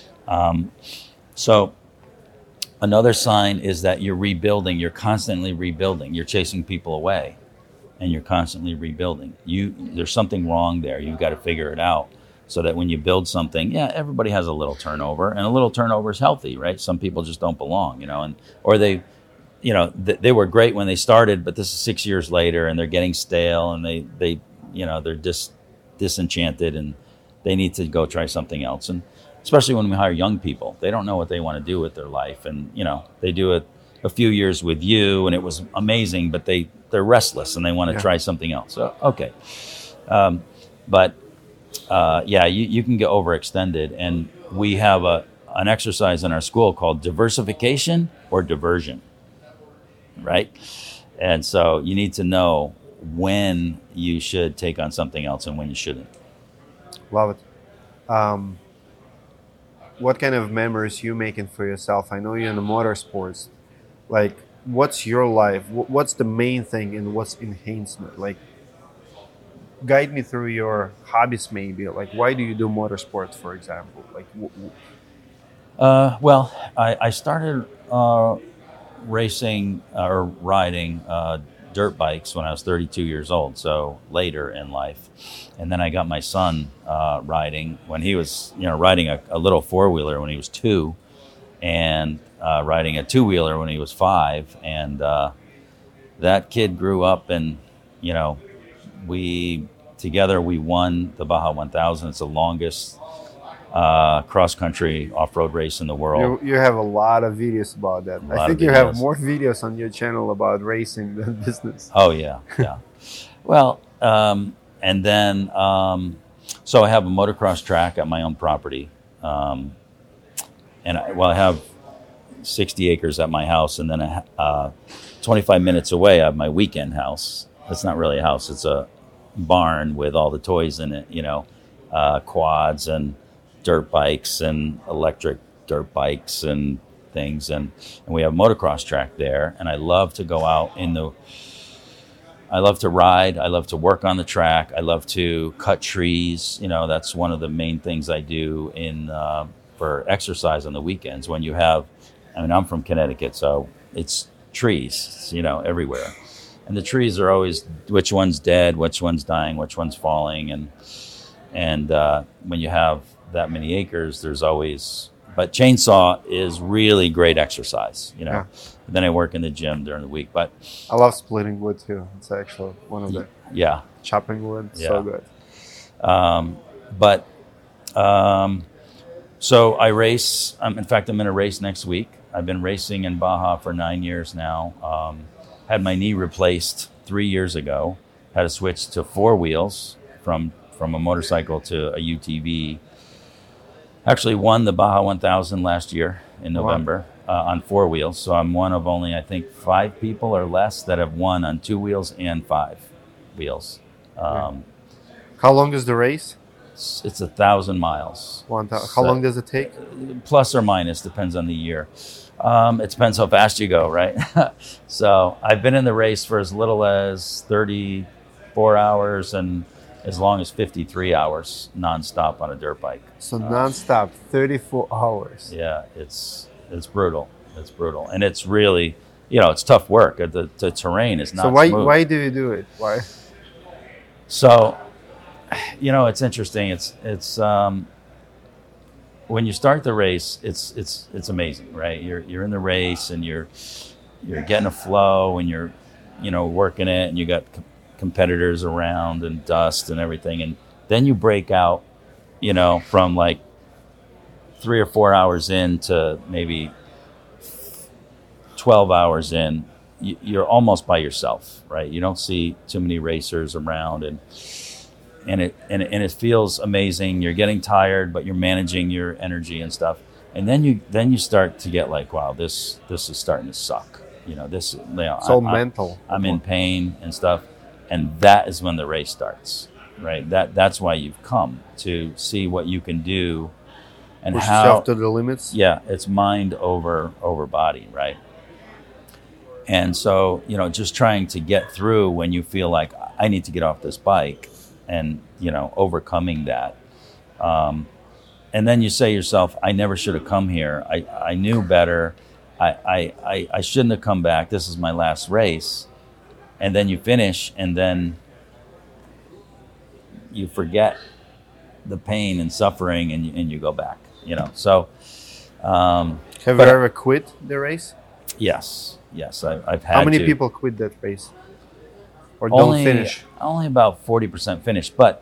So another sign is that you're rebuilding. You're constantly rebuilding. You're chasing people away, and you're constantly rebuilding. There's something wrong there. You've got to figure it out so that when you build something, everybody has a little turnover, and a little turnover is healthy, right? Some people just don't belong, or they they were great when they started, but this is 6 years later, and they're getting stale, and they're disenchanted, and they need to go try something else. And especially when we hire young people, they don't know what they want to do with their life, and they do it a few years with you, and it was amazing, but they're restless and they want to try something else. So, okay, but you can get overextended, and we have an exercise in our school called diversification or diversion, right? And so you need to know when you should take on something else and when you shouldn't. Love it. What kind of memories you making for yourself? I know you're in the motorsports. Like, what's your life? What's the main thing and what's enhancement? Like, guide me through your hobbies, maybe. Like, why do you do motorsports, for example? Like, well, I started racing or riding dirt bikes when I was 32 years old, so later in life. And then I got my son riding when he was, riding a little four-wheeler when he was 2, and riding a two-wheeler when he was 5. And that kid grew up, and, we won the Baja 1000. It's the longest cross-country off-road race in the world. You have a lot of videos about that. I think you have more videos on your channel about racing than business. Oh, yeah. Well, and then, so I have a motocross track at my own property. I have 60 acres at my house, and then 25 minutes away I have my weekend house. It's not really a house; it's a barn with all the toys in it. Quads and dirt bikes and electric dirt bikes and things, and we have a motocross track there. And I love to go out I love to ride. I love to work on the track. I love to cut trees. That's one of the main things I do for exercise on the weekends. When you have, I'm from Connecticut, so it's trees, everywhere. And the trees are always, which one's dead, which one's dying, which one's falling. And when you have that many acres, there's always, but chainsaw is really great exercise, Yeah. Then I work in the gym during the week, but I love splitting wood too. It's actually one of the yeah, chopping wood. Yeah. So good. So I race. In fact, I'm in a race next week. I've been racing in Baja for 9 years now. Had my knee replaced 3 years ago. Had to switch to 4 wheels from a motorcycle to a UTV. Actually won the Baja 1000 last year in November. On 4 wheels. So I'm one of only, I think, 5 people or less that have won on 2 wheels and 5 wheels. How long is the race? It's 1,000 miles. 1,000. How long does it take? Plus or minus, depends on the year. It depends how fast you go, right? So I've been in the race for as little as 34 hours and as long as 53 hours nonstop on a dirt bike. So nonstop, 34 hours. Yeah, it's brutal. It's brutal. And it's really, it's tough work. The terrain is not smooth. So why do you do it? Why? So, it's interesting. It's when you start the race, it's amazing, right? You're in the race and you're getting a flow and you're, working it, and you got competitors around and dust and everything. And then you break out, from like 3 or 4 hours in to maybe 12 hours in, you're almost by yourself, right? You don't see too many racers around, and it feels amazing. You're getting tired, but you're managing your energy and stuff. And then you start to get like, wow, this is starting to suck. It's all mental. I'm in pain and stuff, and that is when the race starts, right? That's why you've come to see what you can do. And push how, yourself to the limits. Yeah, it's mind over body, right? And so, just trying to get through when you feel like I need to get off this bike, and overcoming that. And then you say to yourself, I never should have come here. I knew better. I shouldn't have come back. This is my last race. And then you finish, and then you forget the pain and suffering, and you go back. So. Have you ever quit the race? Yes, I've had. How many to. people quit that race, or Only, don't finish? Only about 40% finish, but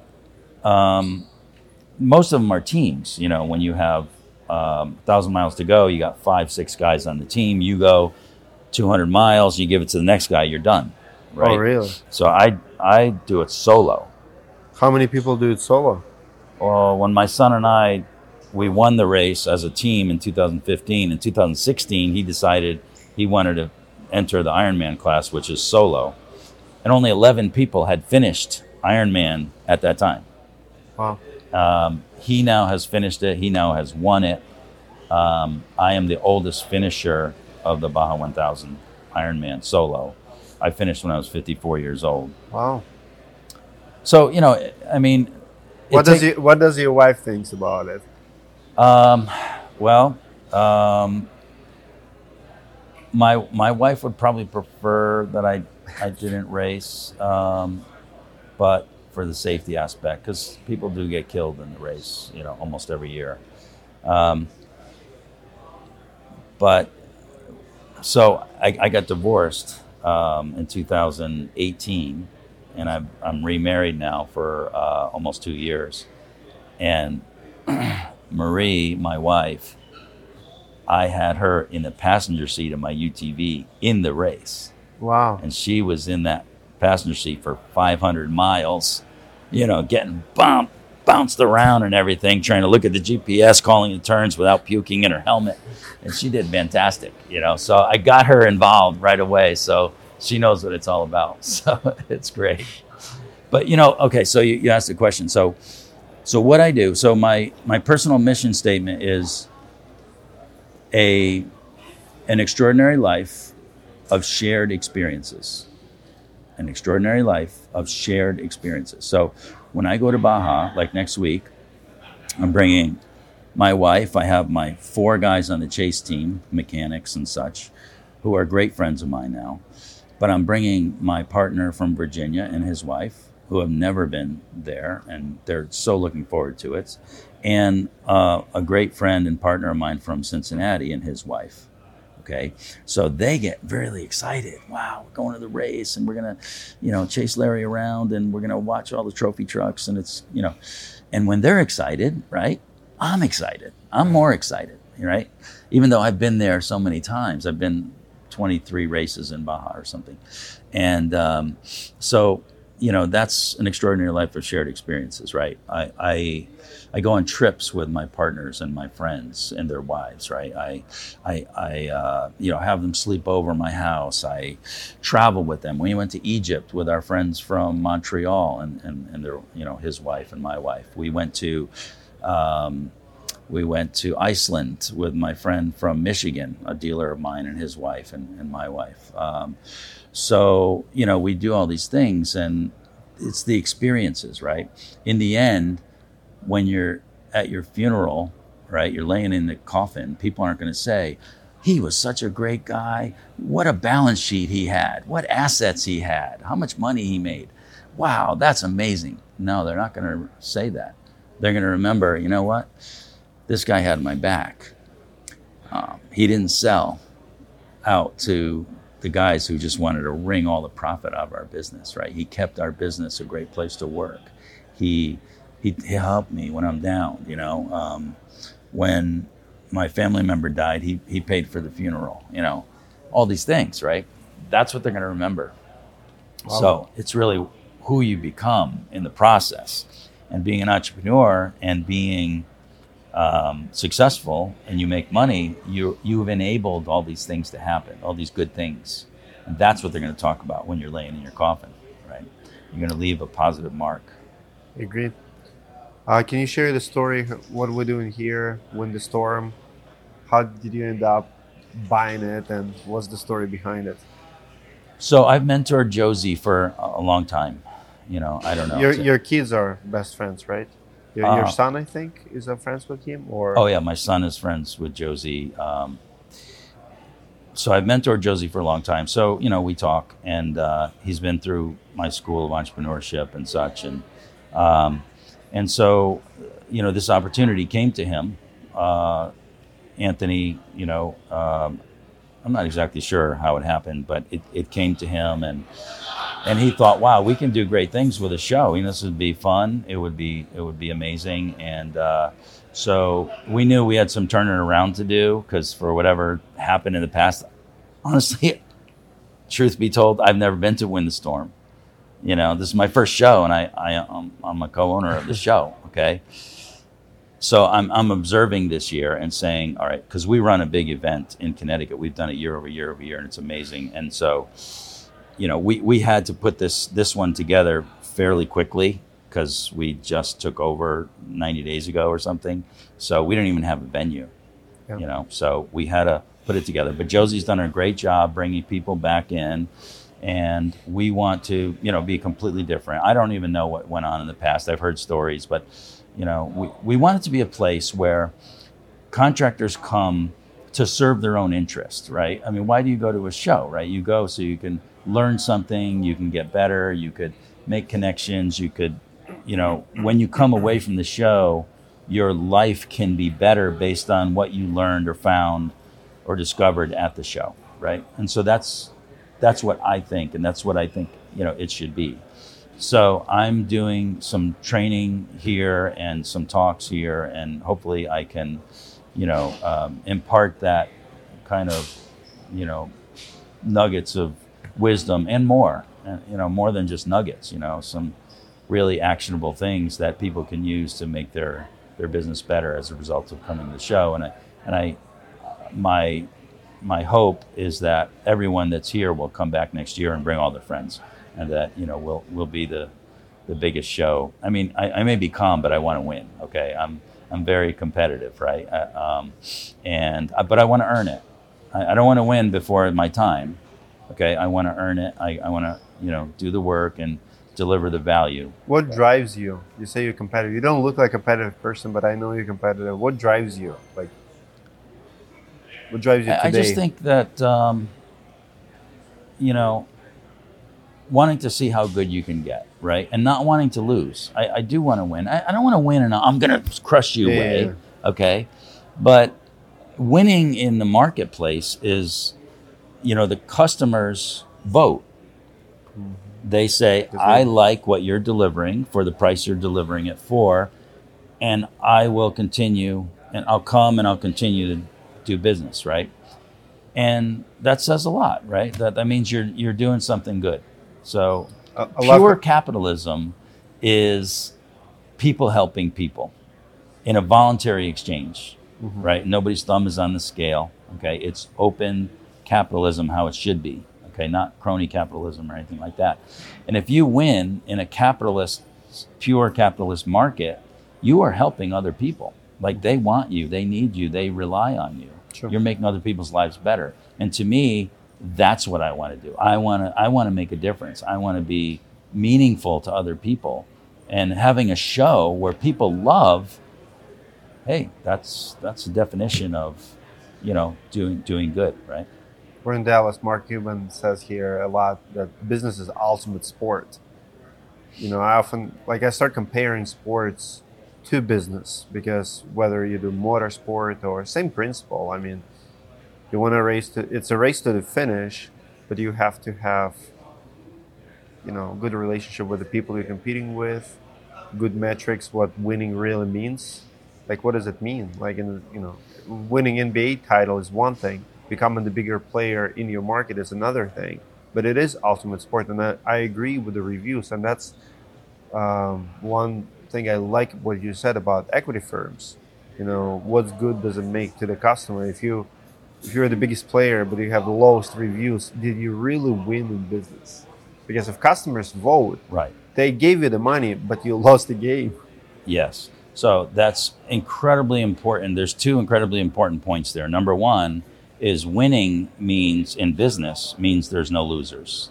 most of them are teams. When you have 1,000 miles to go, you got 5-6 guys on the team. You go 200 miles, you give it to the next guy, you're done. Right? Oh, really? So I do it solo. How many people do it solo? Well, when my son and we won the race as a team in 2015. In 2016, he decided he wanted to enter the Ironman class, which is solo. And only 11 people had finished Ironman at that time. Wow. He now has finished it. He now has won it. I am the oldest finisher of the Baja 1000 Ironman solo. I finished when I was 54 years old. Wow. So, I mean... What does your wife think about it? My wife would probably prefer that I didn't race, but for the safety aspect, because people do get killed in the race, almost every year. But so I got divorced in 2018, and I'm remarried now for almost 2 years. And Marie, my wife, I had her in the passenger seat of my UTV in the race. Wow. And she was in that passenger seat for 500 miles, getting bumped bounced around and everything, trying to look at the GPS, calling the turns without puking in her helmet. And she did fantastic, So I got her involved right away. So she knows what it's all about. So it's great. But, okay, so you asked the question. So what I do, so my personal mission statement is an extraordinary life of shared experiences. An extraordinary life of shared experiences. So when I go to Baja, like next week, I'm bringing my wife. I have my 4 guys on the chase team, mechanics and such, who are great friends of mine now. But I'm bringing my partner from Virginia and his wife, who have never been there, and they're so looking forward to it. And a great friend and partner of mine from Cincinnati and his wife. Okay, so they get really excited. Wow, we're going to the race, and we're gonna, chase Larry around, and we're gonna watch all the trophy trucks, and it's, and when they're excited, right? I'm excited. I'm more excited, right? Even though I've been there so many times, I've been 23 races in Baja or something, and so that's an extraordinary life of shared experiences, right? I go on trips with my partners and my friends and their wives, right? I have them sleep over my house. I travel with them. We went to Egypt with our friends from Montreal and their, his wife and my wife. We went to Iceland with my friend from Michigan, a dealer of mine and his wife and my wife. So, we do all these things, and it's the experiences, right? In the end, when you're at your funeral, right, you're laying in the coffin, people aren't going to say, he was such a great guy. What a balance sheet he had. What assets he had. How much money he made. Wow, that's amazing. No, they're not going to say that. They're going to remember, you know what? This guy had my back. He didn't sell out to the guys who just wanted to wring all the profit out of our business, right? He kept our business a great place to work. He helped me when I'm down, when my family member died, he paid for the funeral, all these things, right? That's what they're going to remember. Wow. So it's really who you become in the process, and being an entrepreneur and being successful and you make money, you've enabled all these things to happen, all these good things. And that's what they're going to talk about when you're laying in your coffin, right? You're going to leave a positive mark. Agreed. Can you share the story, what we're doing here, Win the Storm? How did you end up buying it, and what's the story behind it? So I've mentored Josie for a long time. I don't know. Your kids are best friends, right? Your son, I think, is friends with him? Or Oh, yeah, my son is friends with Josie. So I've mentored Josie for a long time. So, we talk, and he's been through my school of entrepreneurship and such. And so, this opportunity came to him. Anthony, I'm not exactly sure how it happened, but it came to him, and he thought, wow, we can do great things with a show. This would be fun. It would be amazing. And so we knew we had some turning around to do, because for whatever happened in the past, honestly, truth be told, I've never been to Win the Storm. This is my first show, and I'm a co-owner of the show. Okay. So I'm observing this year and saying, all right, because we run a big event in Connecticut. We've done it year over year, and it's amazing. And so, we had to put this one together fairly quickly, because we just took over 90 days ago or something. So we didn't even have a venue, so we had to put it together. But Josie's done a great job bringing people back in, and we want to, be completely different. I don't even know what went on in the past. I've heard stories, but we want it to be a place where contractors come to serve their own interest, right? I mean, why do you go to a show, right? You go so you can learn something, you can get better, you could make connections, you could, when you come away from the show, your life can be better based on what you learned or found or discovered at the show, right? And so that's what I think, and that's what I think, it should be. So I'm doing some training here and some talks here, and hopefully I can, impart that kind of, nuggets of wisdom and more, more than just nuggets, really actionable things that people can use to make their business better as a result of coming to the show. My hope is that everyone that's here will come back next year and bring all their friends, and that we'll be the biggest show. I mean, I may be calm, but I want to win. Okay, I'm very competitive, right? But I want to earn it. I don't want to win before my time. Okay, I want to earn it. I want to do the work and deliver the value. What drives you? You say you're competitive. You don't look like a competitive person, but I know you're competitive. What drives you? Like, what drives you today? I just think that wanting to see how good you can get, right? And not wanting to lose. I do want to win. I don't want to win and I'm going to crush you away, okay? But winning in the marketplace is, the customers vote. They say, I like what you're delivering for the price you're delivering it for, and I will continue, and I'll come and I'll continue to do business, right? And that says a lot, right? That means you're doing something good. So pure capitalism is people helping people in a voluntary exchange, right? Nobody's thumb is on the scale, okay? It's open capitalism, how it should be, okay? Not crony capitalism or anything like that. And if you win in a pure capitalist market, you are helping other people. Like, they want you, they need you, they rely on you. Sure. You're making other people's lives better. And to me, that's what I want to do. I want to make a difference. I want to be meaningful to other people. And having a show where people love, hey, that's the definition of, doing good, right? We're in Dallas. Mark Cuban says here a lot that business is ultimate sport. I often, I start comparing sports to business, because whether you do motorsport or same principle, I mean, you want to it's a race to the finish, but you have to have, good relationship with the people you're competing with, good metrics, what winning really means. Like, what does it mean? Like, winning NBA title is one thing, becoming the bigger player in your market is another thing, but it is ultimate sport. And I agree with the reviews, and that's one thing I like what you said about equity firms. What good does it make to the customer if you're the biggest player but you have the lowest reviews? Did you really win in business? Because if customers vote, right, they gave you the money, but you lost the game. Yes. So that's incredibly important. There's two incredibly important points there. Number one is winning in business means there's no losers.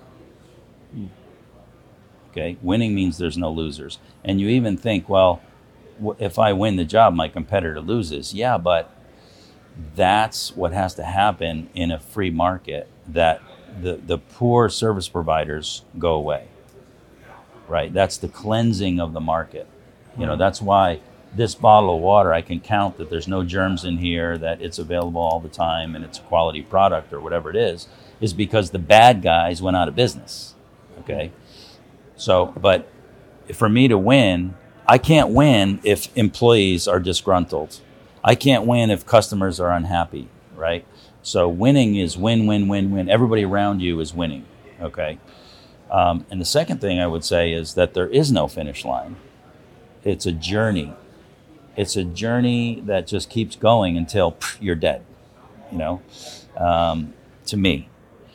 Okay, winning means there's no losers. And you even think, well, if I win the job, my competitor loses. Yeah, but that's what has to happen in a free market, that the poor service providers go away, right? That's the cleansing of the market. That's why this bottle of water, I can count that there's no germs in here, that it's available all the time, and it's a quality product or whatever it is because the bad guys went out of business, okay? So, but for me to win, I can't win if employees are disgruntled. I can't win if customers are unhappy, right? So winning is win, win, win, win. Everybody around you is winning, okay? And the second thing I would say is that there is no finish line. It's a journey. It's a journey that just keeps going until you're dead, to me.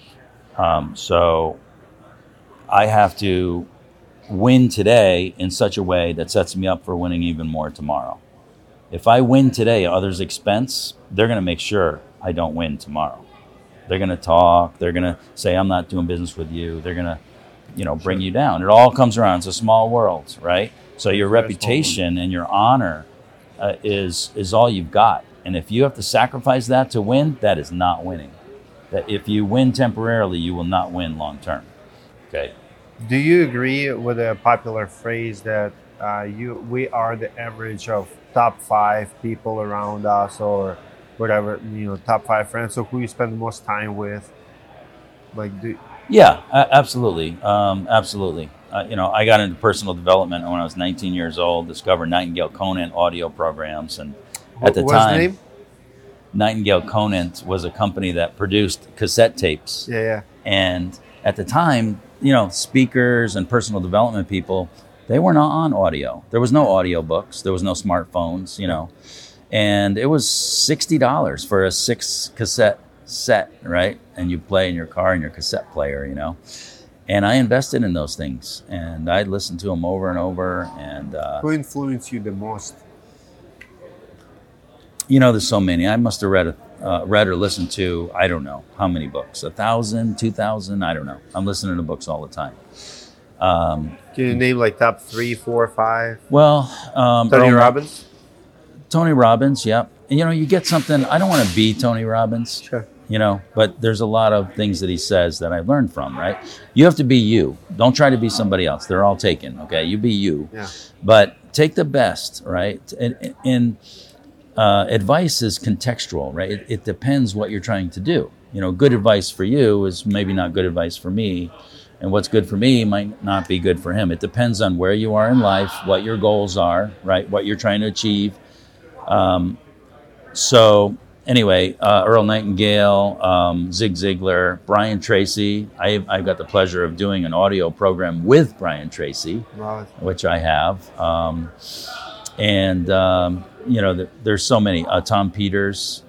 So I have to win today in such a way that sets me up for winning even more tomorrow. If I win today at others' expense, they're going to make sure I don't win tomorrow. They're going to talk. They're going to say, I'm not doing business with you. They're going to, bring you down. It all comes around. It's a small world, right? So your reputation and your honor is all you've got. And if you have to sacrifice that to win, that is not winning. That if you win temporarily, you will not win long term. Okay. Do you agree with a popular phrase that we are the average of top 5 people around us, or whatever, top 5 friends, so who you spend the most time with? Yeah, absolutely. Absolutely. I got into personal development when I was 19 years old, discovered Nightingale Conant audio programs. And at the time, what's the name? Nightingale Conant was a company that produced cassette tapes. Yeah. And at the time, speakers and personal development people They were not on audio. There was no audio books. There was no smartphones, and it was $60 for a 6 cassette set, right? And you play in your car in your cassette player, And I invested in those things, and I listened to them over and over. And who influenced you the most? There's so many. I must have read or listened to, I don't know how many books, 1,000, 2,000, I don't know. I'm listening to books all the time. Can you name like top 3, 4, 5? Well, Tony Robbins. Tony Robbins, yep. And you get something. I don't want to be Tony Robbins. Sure. But there's a lot of things that he says that I learned from, right? You have to be you. Don't try to be somebody else. They're all taken, okay? You be you. Yeah. But take the best, right? And advice is contextual, right? It depends what you're trying to do. Good advice for you is maybe not good advice for me. And what's good for me might not be good for him. It depends on where you are in life, what your goals are, right? What you're trying to achieve. So anyway, Earl Nightingale, Zig Ziglar, Brian Tracy. I've got the pleasure of doing an audio program with Brian Tracy, Wow. which I have. There's so many. Tom Peters,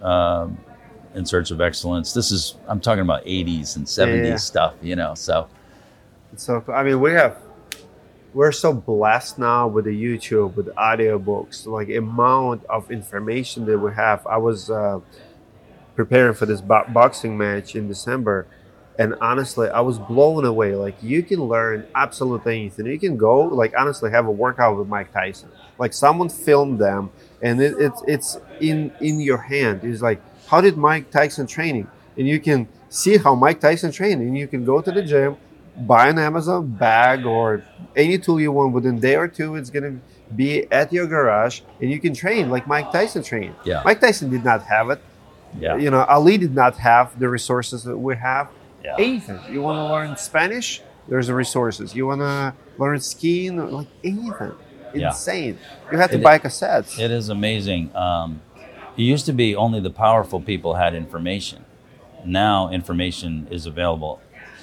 In Search of Excellence. I'm talking about 80s and 70s stuff, so. So, I mean, we're so blessed now with the YouTube, with the audiobooks, like amount of information that we have. I was preparing for this boxing match in December, and honestly, I was blown away. Like, you can learn absolutely anything. You can go, like, honestly, have a workout with Mike Tyson. Like, someone filmed them, and it's in your hand. It's like, how did Mike Tyson training? And you can see how Mike Tyson trained, and you can go to the gym, buy an Amazon bag or any tool you want. Within a day or two, it's going to be at your garage, and you can train like Mike Tyson trained. Yeah. Mike Tyson did not have it. Yeah. Ali did not have the resources that we have. Yeah. Anything. You want to learn Spanish? There's the resources. You want to learn skiing? Like anything. Insane. You have to buy cassettes. It is amazing. It used to be only the powerful people had information. Now information is available.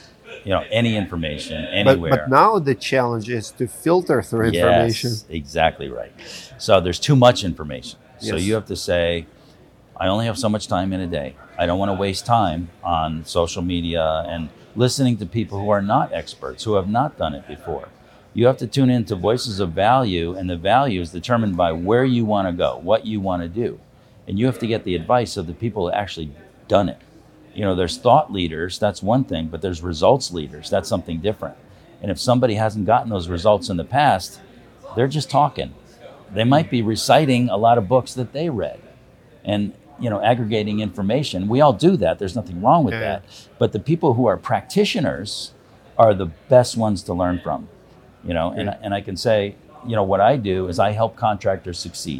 Any information, anywhere. But now the challenge is to filter through information. Yes, exactly right. So there's too much information. So you have to say, I only have so much time in a day. I don't want to waste time on social media and listening to people who are not experts, who have not done it before. You have to tune into voices of value, and the value is determined by where you want to go, what you want to do. And you have to get the advice of the people that actually done it. There's thought leaders, that's one thing, but there's results leaders, that's something different. And if somebody hasn't gotten those results in the past, they're just talking. They might be reciting a lot of books that they read and, aggregating information. We all do that. There's nothing wrong with that. But the people who are practitioners are the best ones to learn from, and I can say, what I do is I help contractors succeed.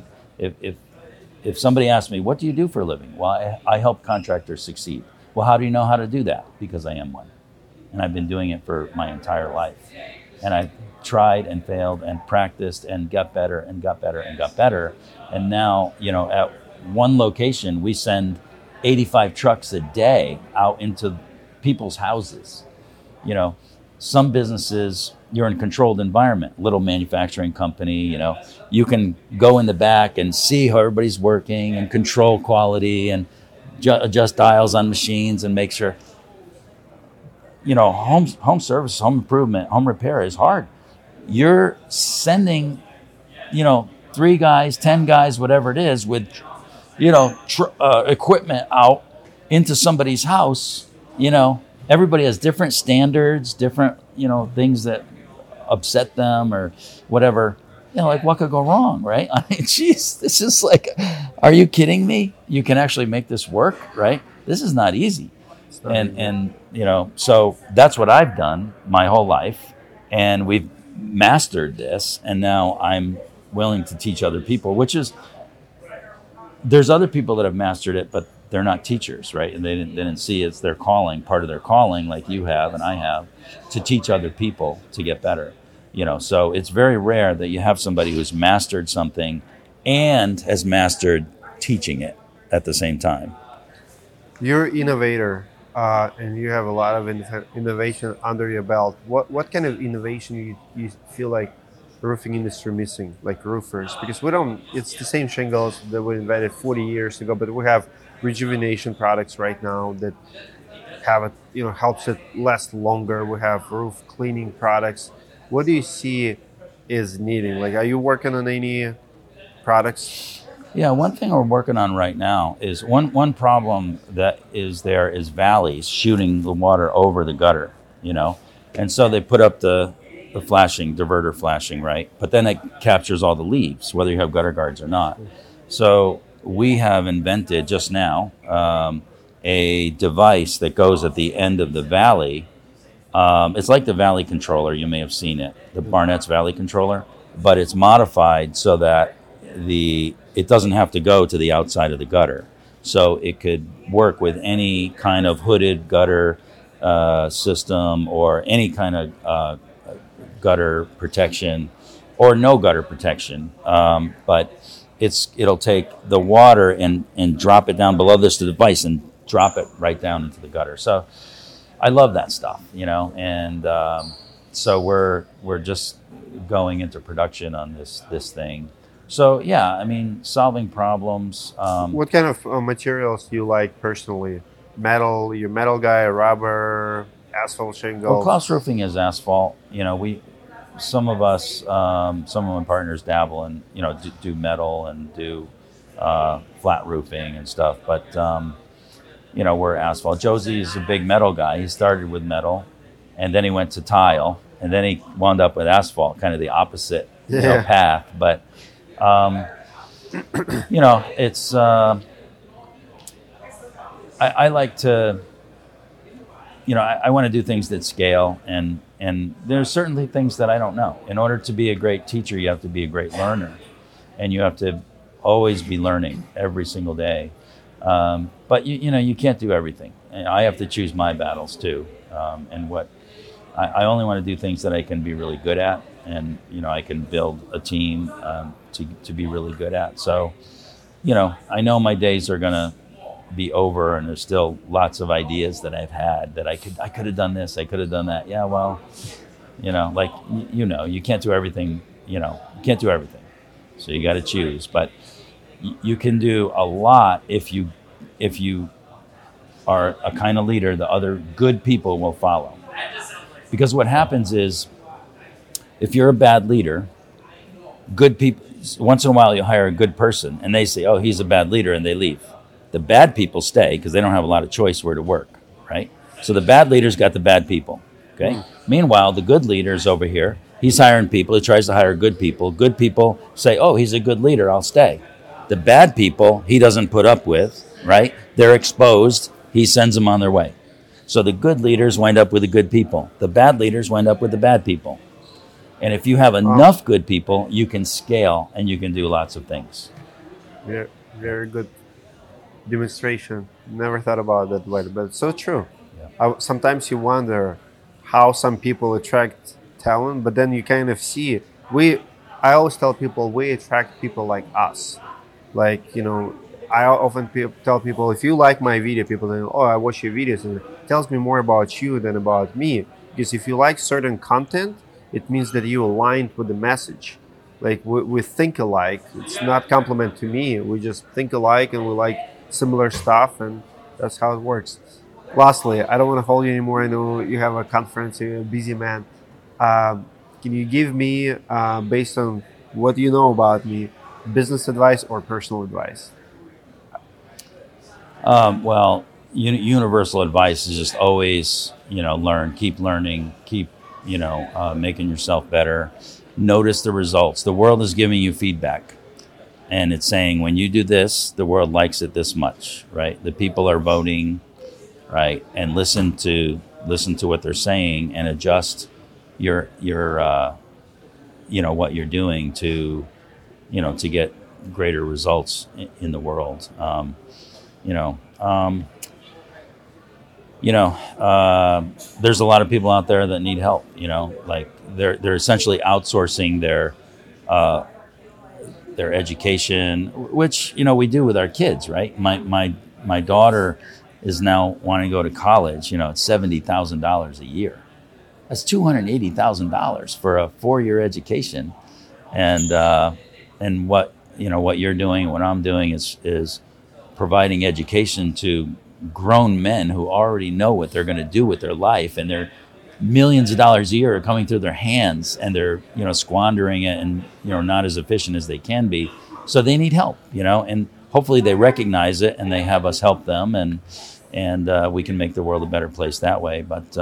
If somebody asks me, what do you do for a living? Well, I help contractors succeed. Well, how do you know how to do that? Because I am one. And I've been doing it for my entire life. And I tried and failed and practiced and got better and got better and got better. And now, at one location, we send 85 trucks a day out into people's houses. Some businesses, you're in a controlled environment, little manufacturing company, you can go in the back and see how everybody's working and control quality and adjust dials on machines and make sure, home service, home improvement, home repair is hard. You're sending, 3 guys, 10 guys, whatever it is with, equipment out into somebody's house. Everybody has different standards, different, things that upset them or whatever. Like what could go wrong, right? I mean, geez, this is like, are you kidding me? You can actually make this work, right? This is not easy. And so that's what I've done my whole life. And we've mastered this. And now I'm willing to teach other people, there's other people that have mastered it, but they're not teachers, right? And they didn't see it's their calling, part of their calling, like you have and I have, to teach other people to get better. So it's very rare that you have somebody who's mastered something and has mastered teaching it at the same time. You're an innovator, and you have a lot of innovation under your belt. What kind of innovation you feel like roofing industry missing, like roofers? Because we don't. It's the same shingles that we invented 40 years ago, but we have rejuvenation products right now that have it, helps it last longer. We have roof cleaning products. What do you see is needing? Like, are you working on any products? Yeah, one thing we're working on right now is one problem that is there is valleys shooting the water over the gutter, and so they put up the flashing, diverter flashing, right? But then it captures all the leaves, whether you have gutter guards or not. So we have invented just now a device that goes at the end of the valley. It's like the Valley Controller. You may have seen it, the Barnett's Valley Controller, but it's modified so that it doesn't have to go to the outside of the gutter. So it could work with any kind of hooded gutter system or any kind of gutter protection or no gutter protection. But it'll take the water and drop it down below this device and drop it right down into the gutter. So I love that stuff, and so we're just going into production on this thing. So yeah, I mean, solving problems. What kind of materials do you like personally? Metal, you're a metal guy, rubber, asphalt shingles? Well, Klaus Roofing is asphalt. Some of us, some of my partners dabble and do metal and do flat roofing and stuff. But we're asphalt. Josie is a big metal guy. He started with metal, and then he went to tile, and then he wound up with asphalt, kind of the opposite path. But it's I like to, I want to do things that scale, and there's certainly things that I don't know. In order to be a great teacher, you have to be a great learner, and you have to always be learning every single day. But you can't do everything. And I have to choose my battles too. And what I only want to do things that I can be really good at, and I can build a team to be really good at. So, I know my days are gonna be over, and there's still lots of ideas that I've had that I could have done this, I could have done that. Yeah, well, you can't do everything. You can't do everything. So you got to choose, but you can do a lot if you are a kind of leader that other good people will follow. Because what happens is, if you're a bad leader, good people, once in a while you hire a good person and they say, oh, he's a bad leader, and they leave. The bad people stay because they don't have a lot of choice where to work, right? So the bad leader's got the bad people, okay? Meanwhile, the good leader's over here. He's hiring people. He tries to hire good people. Good people say, oh, he's a good leader, I'll stay. The bad people he doesn't put up with, right? They're exposed. He sends them on their way. So the good leaders wind up with the good people. The bad leaders wind up with the bad people. And if you have enough good people, you can scale and you can do lots of things. Yeah, very good demonstration. Never thought about it that way, but it's so true. Yeah. Sometimes you wonder how some people attract talent, but then you kind of see I always tell people we attract people like us. Like, I often tell people, if you like my video, people say, oh, I watch your videos, and it tells me more about you than about me. Because if you like certain content, it means that you aligned with the message. Like, we think alike. It's not compliment to me. We just think alike, and we like similar stuff, and that's how it works. Lastly, I don't want to hold you anymore. I know you have a conference, you're a busy man. Can you give me, based on what you know about me, business advice or personal advice? Well, universal advice is just always, learn, keep learning, keep, making yourself better. Notice the results. The world is giving you feedback, and it's saying, when you do this, the world likes it this much, right? The people are voting, right? And listen to what they're saying and adjust your what you're doing to get greater results in the world. There's a lot of people out there that need help. Like they're essentially outsourcing their education, which we do with our kids, right? My daughter is now wanting to go to college. It's $70,000 a year. That's $280,000 for a 4-year education. And what what you're doing, what I'm doing is providing education to grown men who already know what they're going to do with their life, and they're millions of dollars a year are coming through their hands, and they're squandering it, and not as efficient as they can be. So they need help, and hopefully they recognize it and they have us help them, and we can make the world a better place that way. But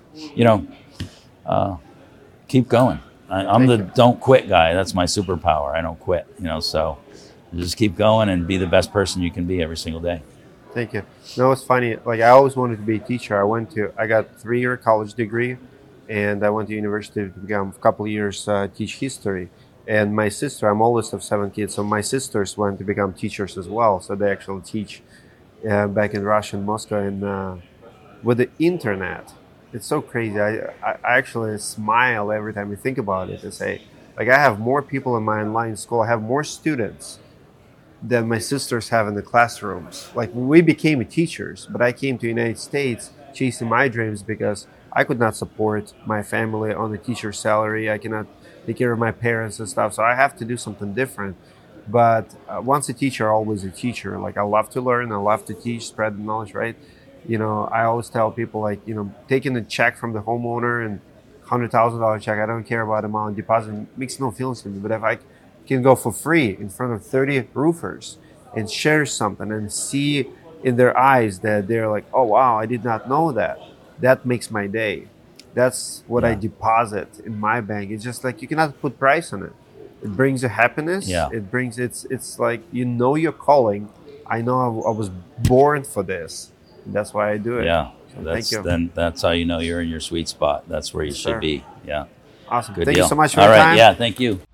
keep going. I'm the don't quit guy. That's my superpower. I don't quit. So just keep going and be the best person you can be every single day. Thank you. No, it's funny. Like, I always wanted to be a teacher. I got a 3-year college degree, and I went to university to become a couple of years teach history. And my sister, I'm oldest of 7 kids, so my sisters went to become teachers as well. So they actually teach back in Russia and Moscow. And with the internet, it's so crazy. I actually smile every time I think about it. To say, like, I have more people in my online school. I have more students than my sisters have in the classrooms. Like, we became teachers, but I came to the United States chasing my dreams because I could not support my family on a teacher's salary. I cannot take care of my parents and stuff. So I have to do something different. But once a teacher, always a teacher. Like, I love to learn. I love to teach, spread the knowledge, right? I always tell people, like, taking a check from the homeowner and $100,000 check, I don't care about the amount deposit. Makes no feelings to me. But if I can go for free in front of 30 roofers and share something and see in their eyes that they're like, oh, wow, I did not know that. That makes my day. That's what I deposit in my bank. It's just like, you cannot put price on it. It brings you happiness. Yeah. It brings, it's like, your calling. I know I was born for this. That's why I do it. Yeah. So thank you. Then that's how you know you're in your sweet spot. That's where you should be. Yeah. Awesome. Good Thank deal. you so much for All your right. time. Yeah. Thank you.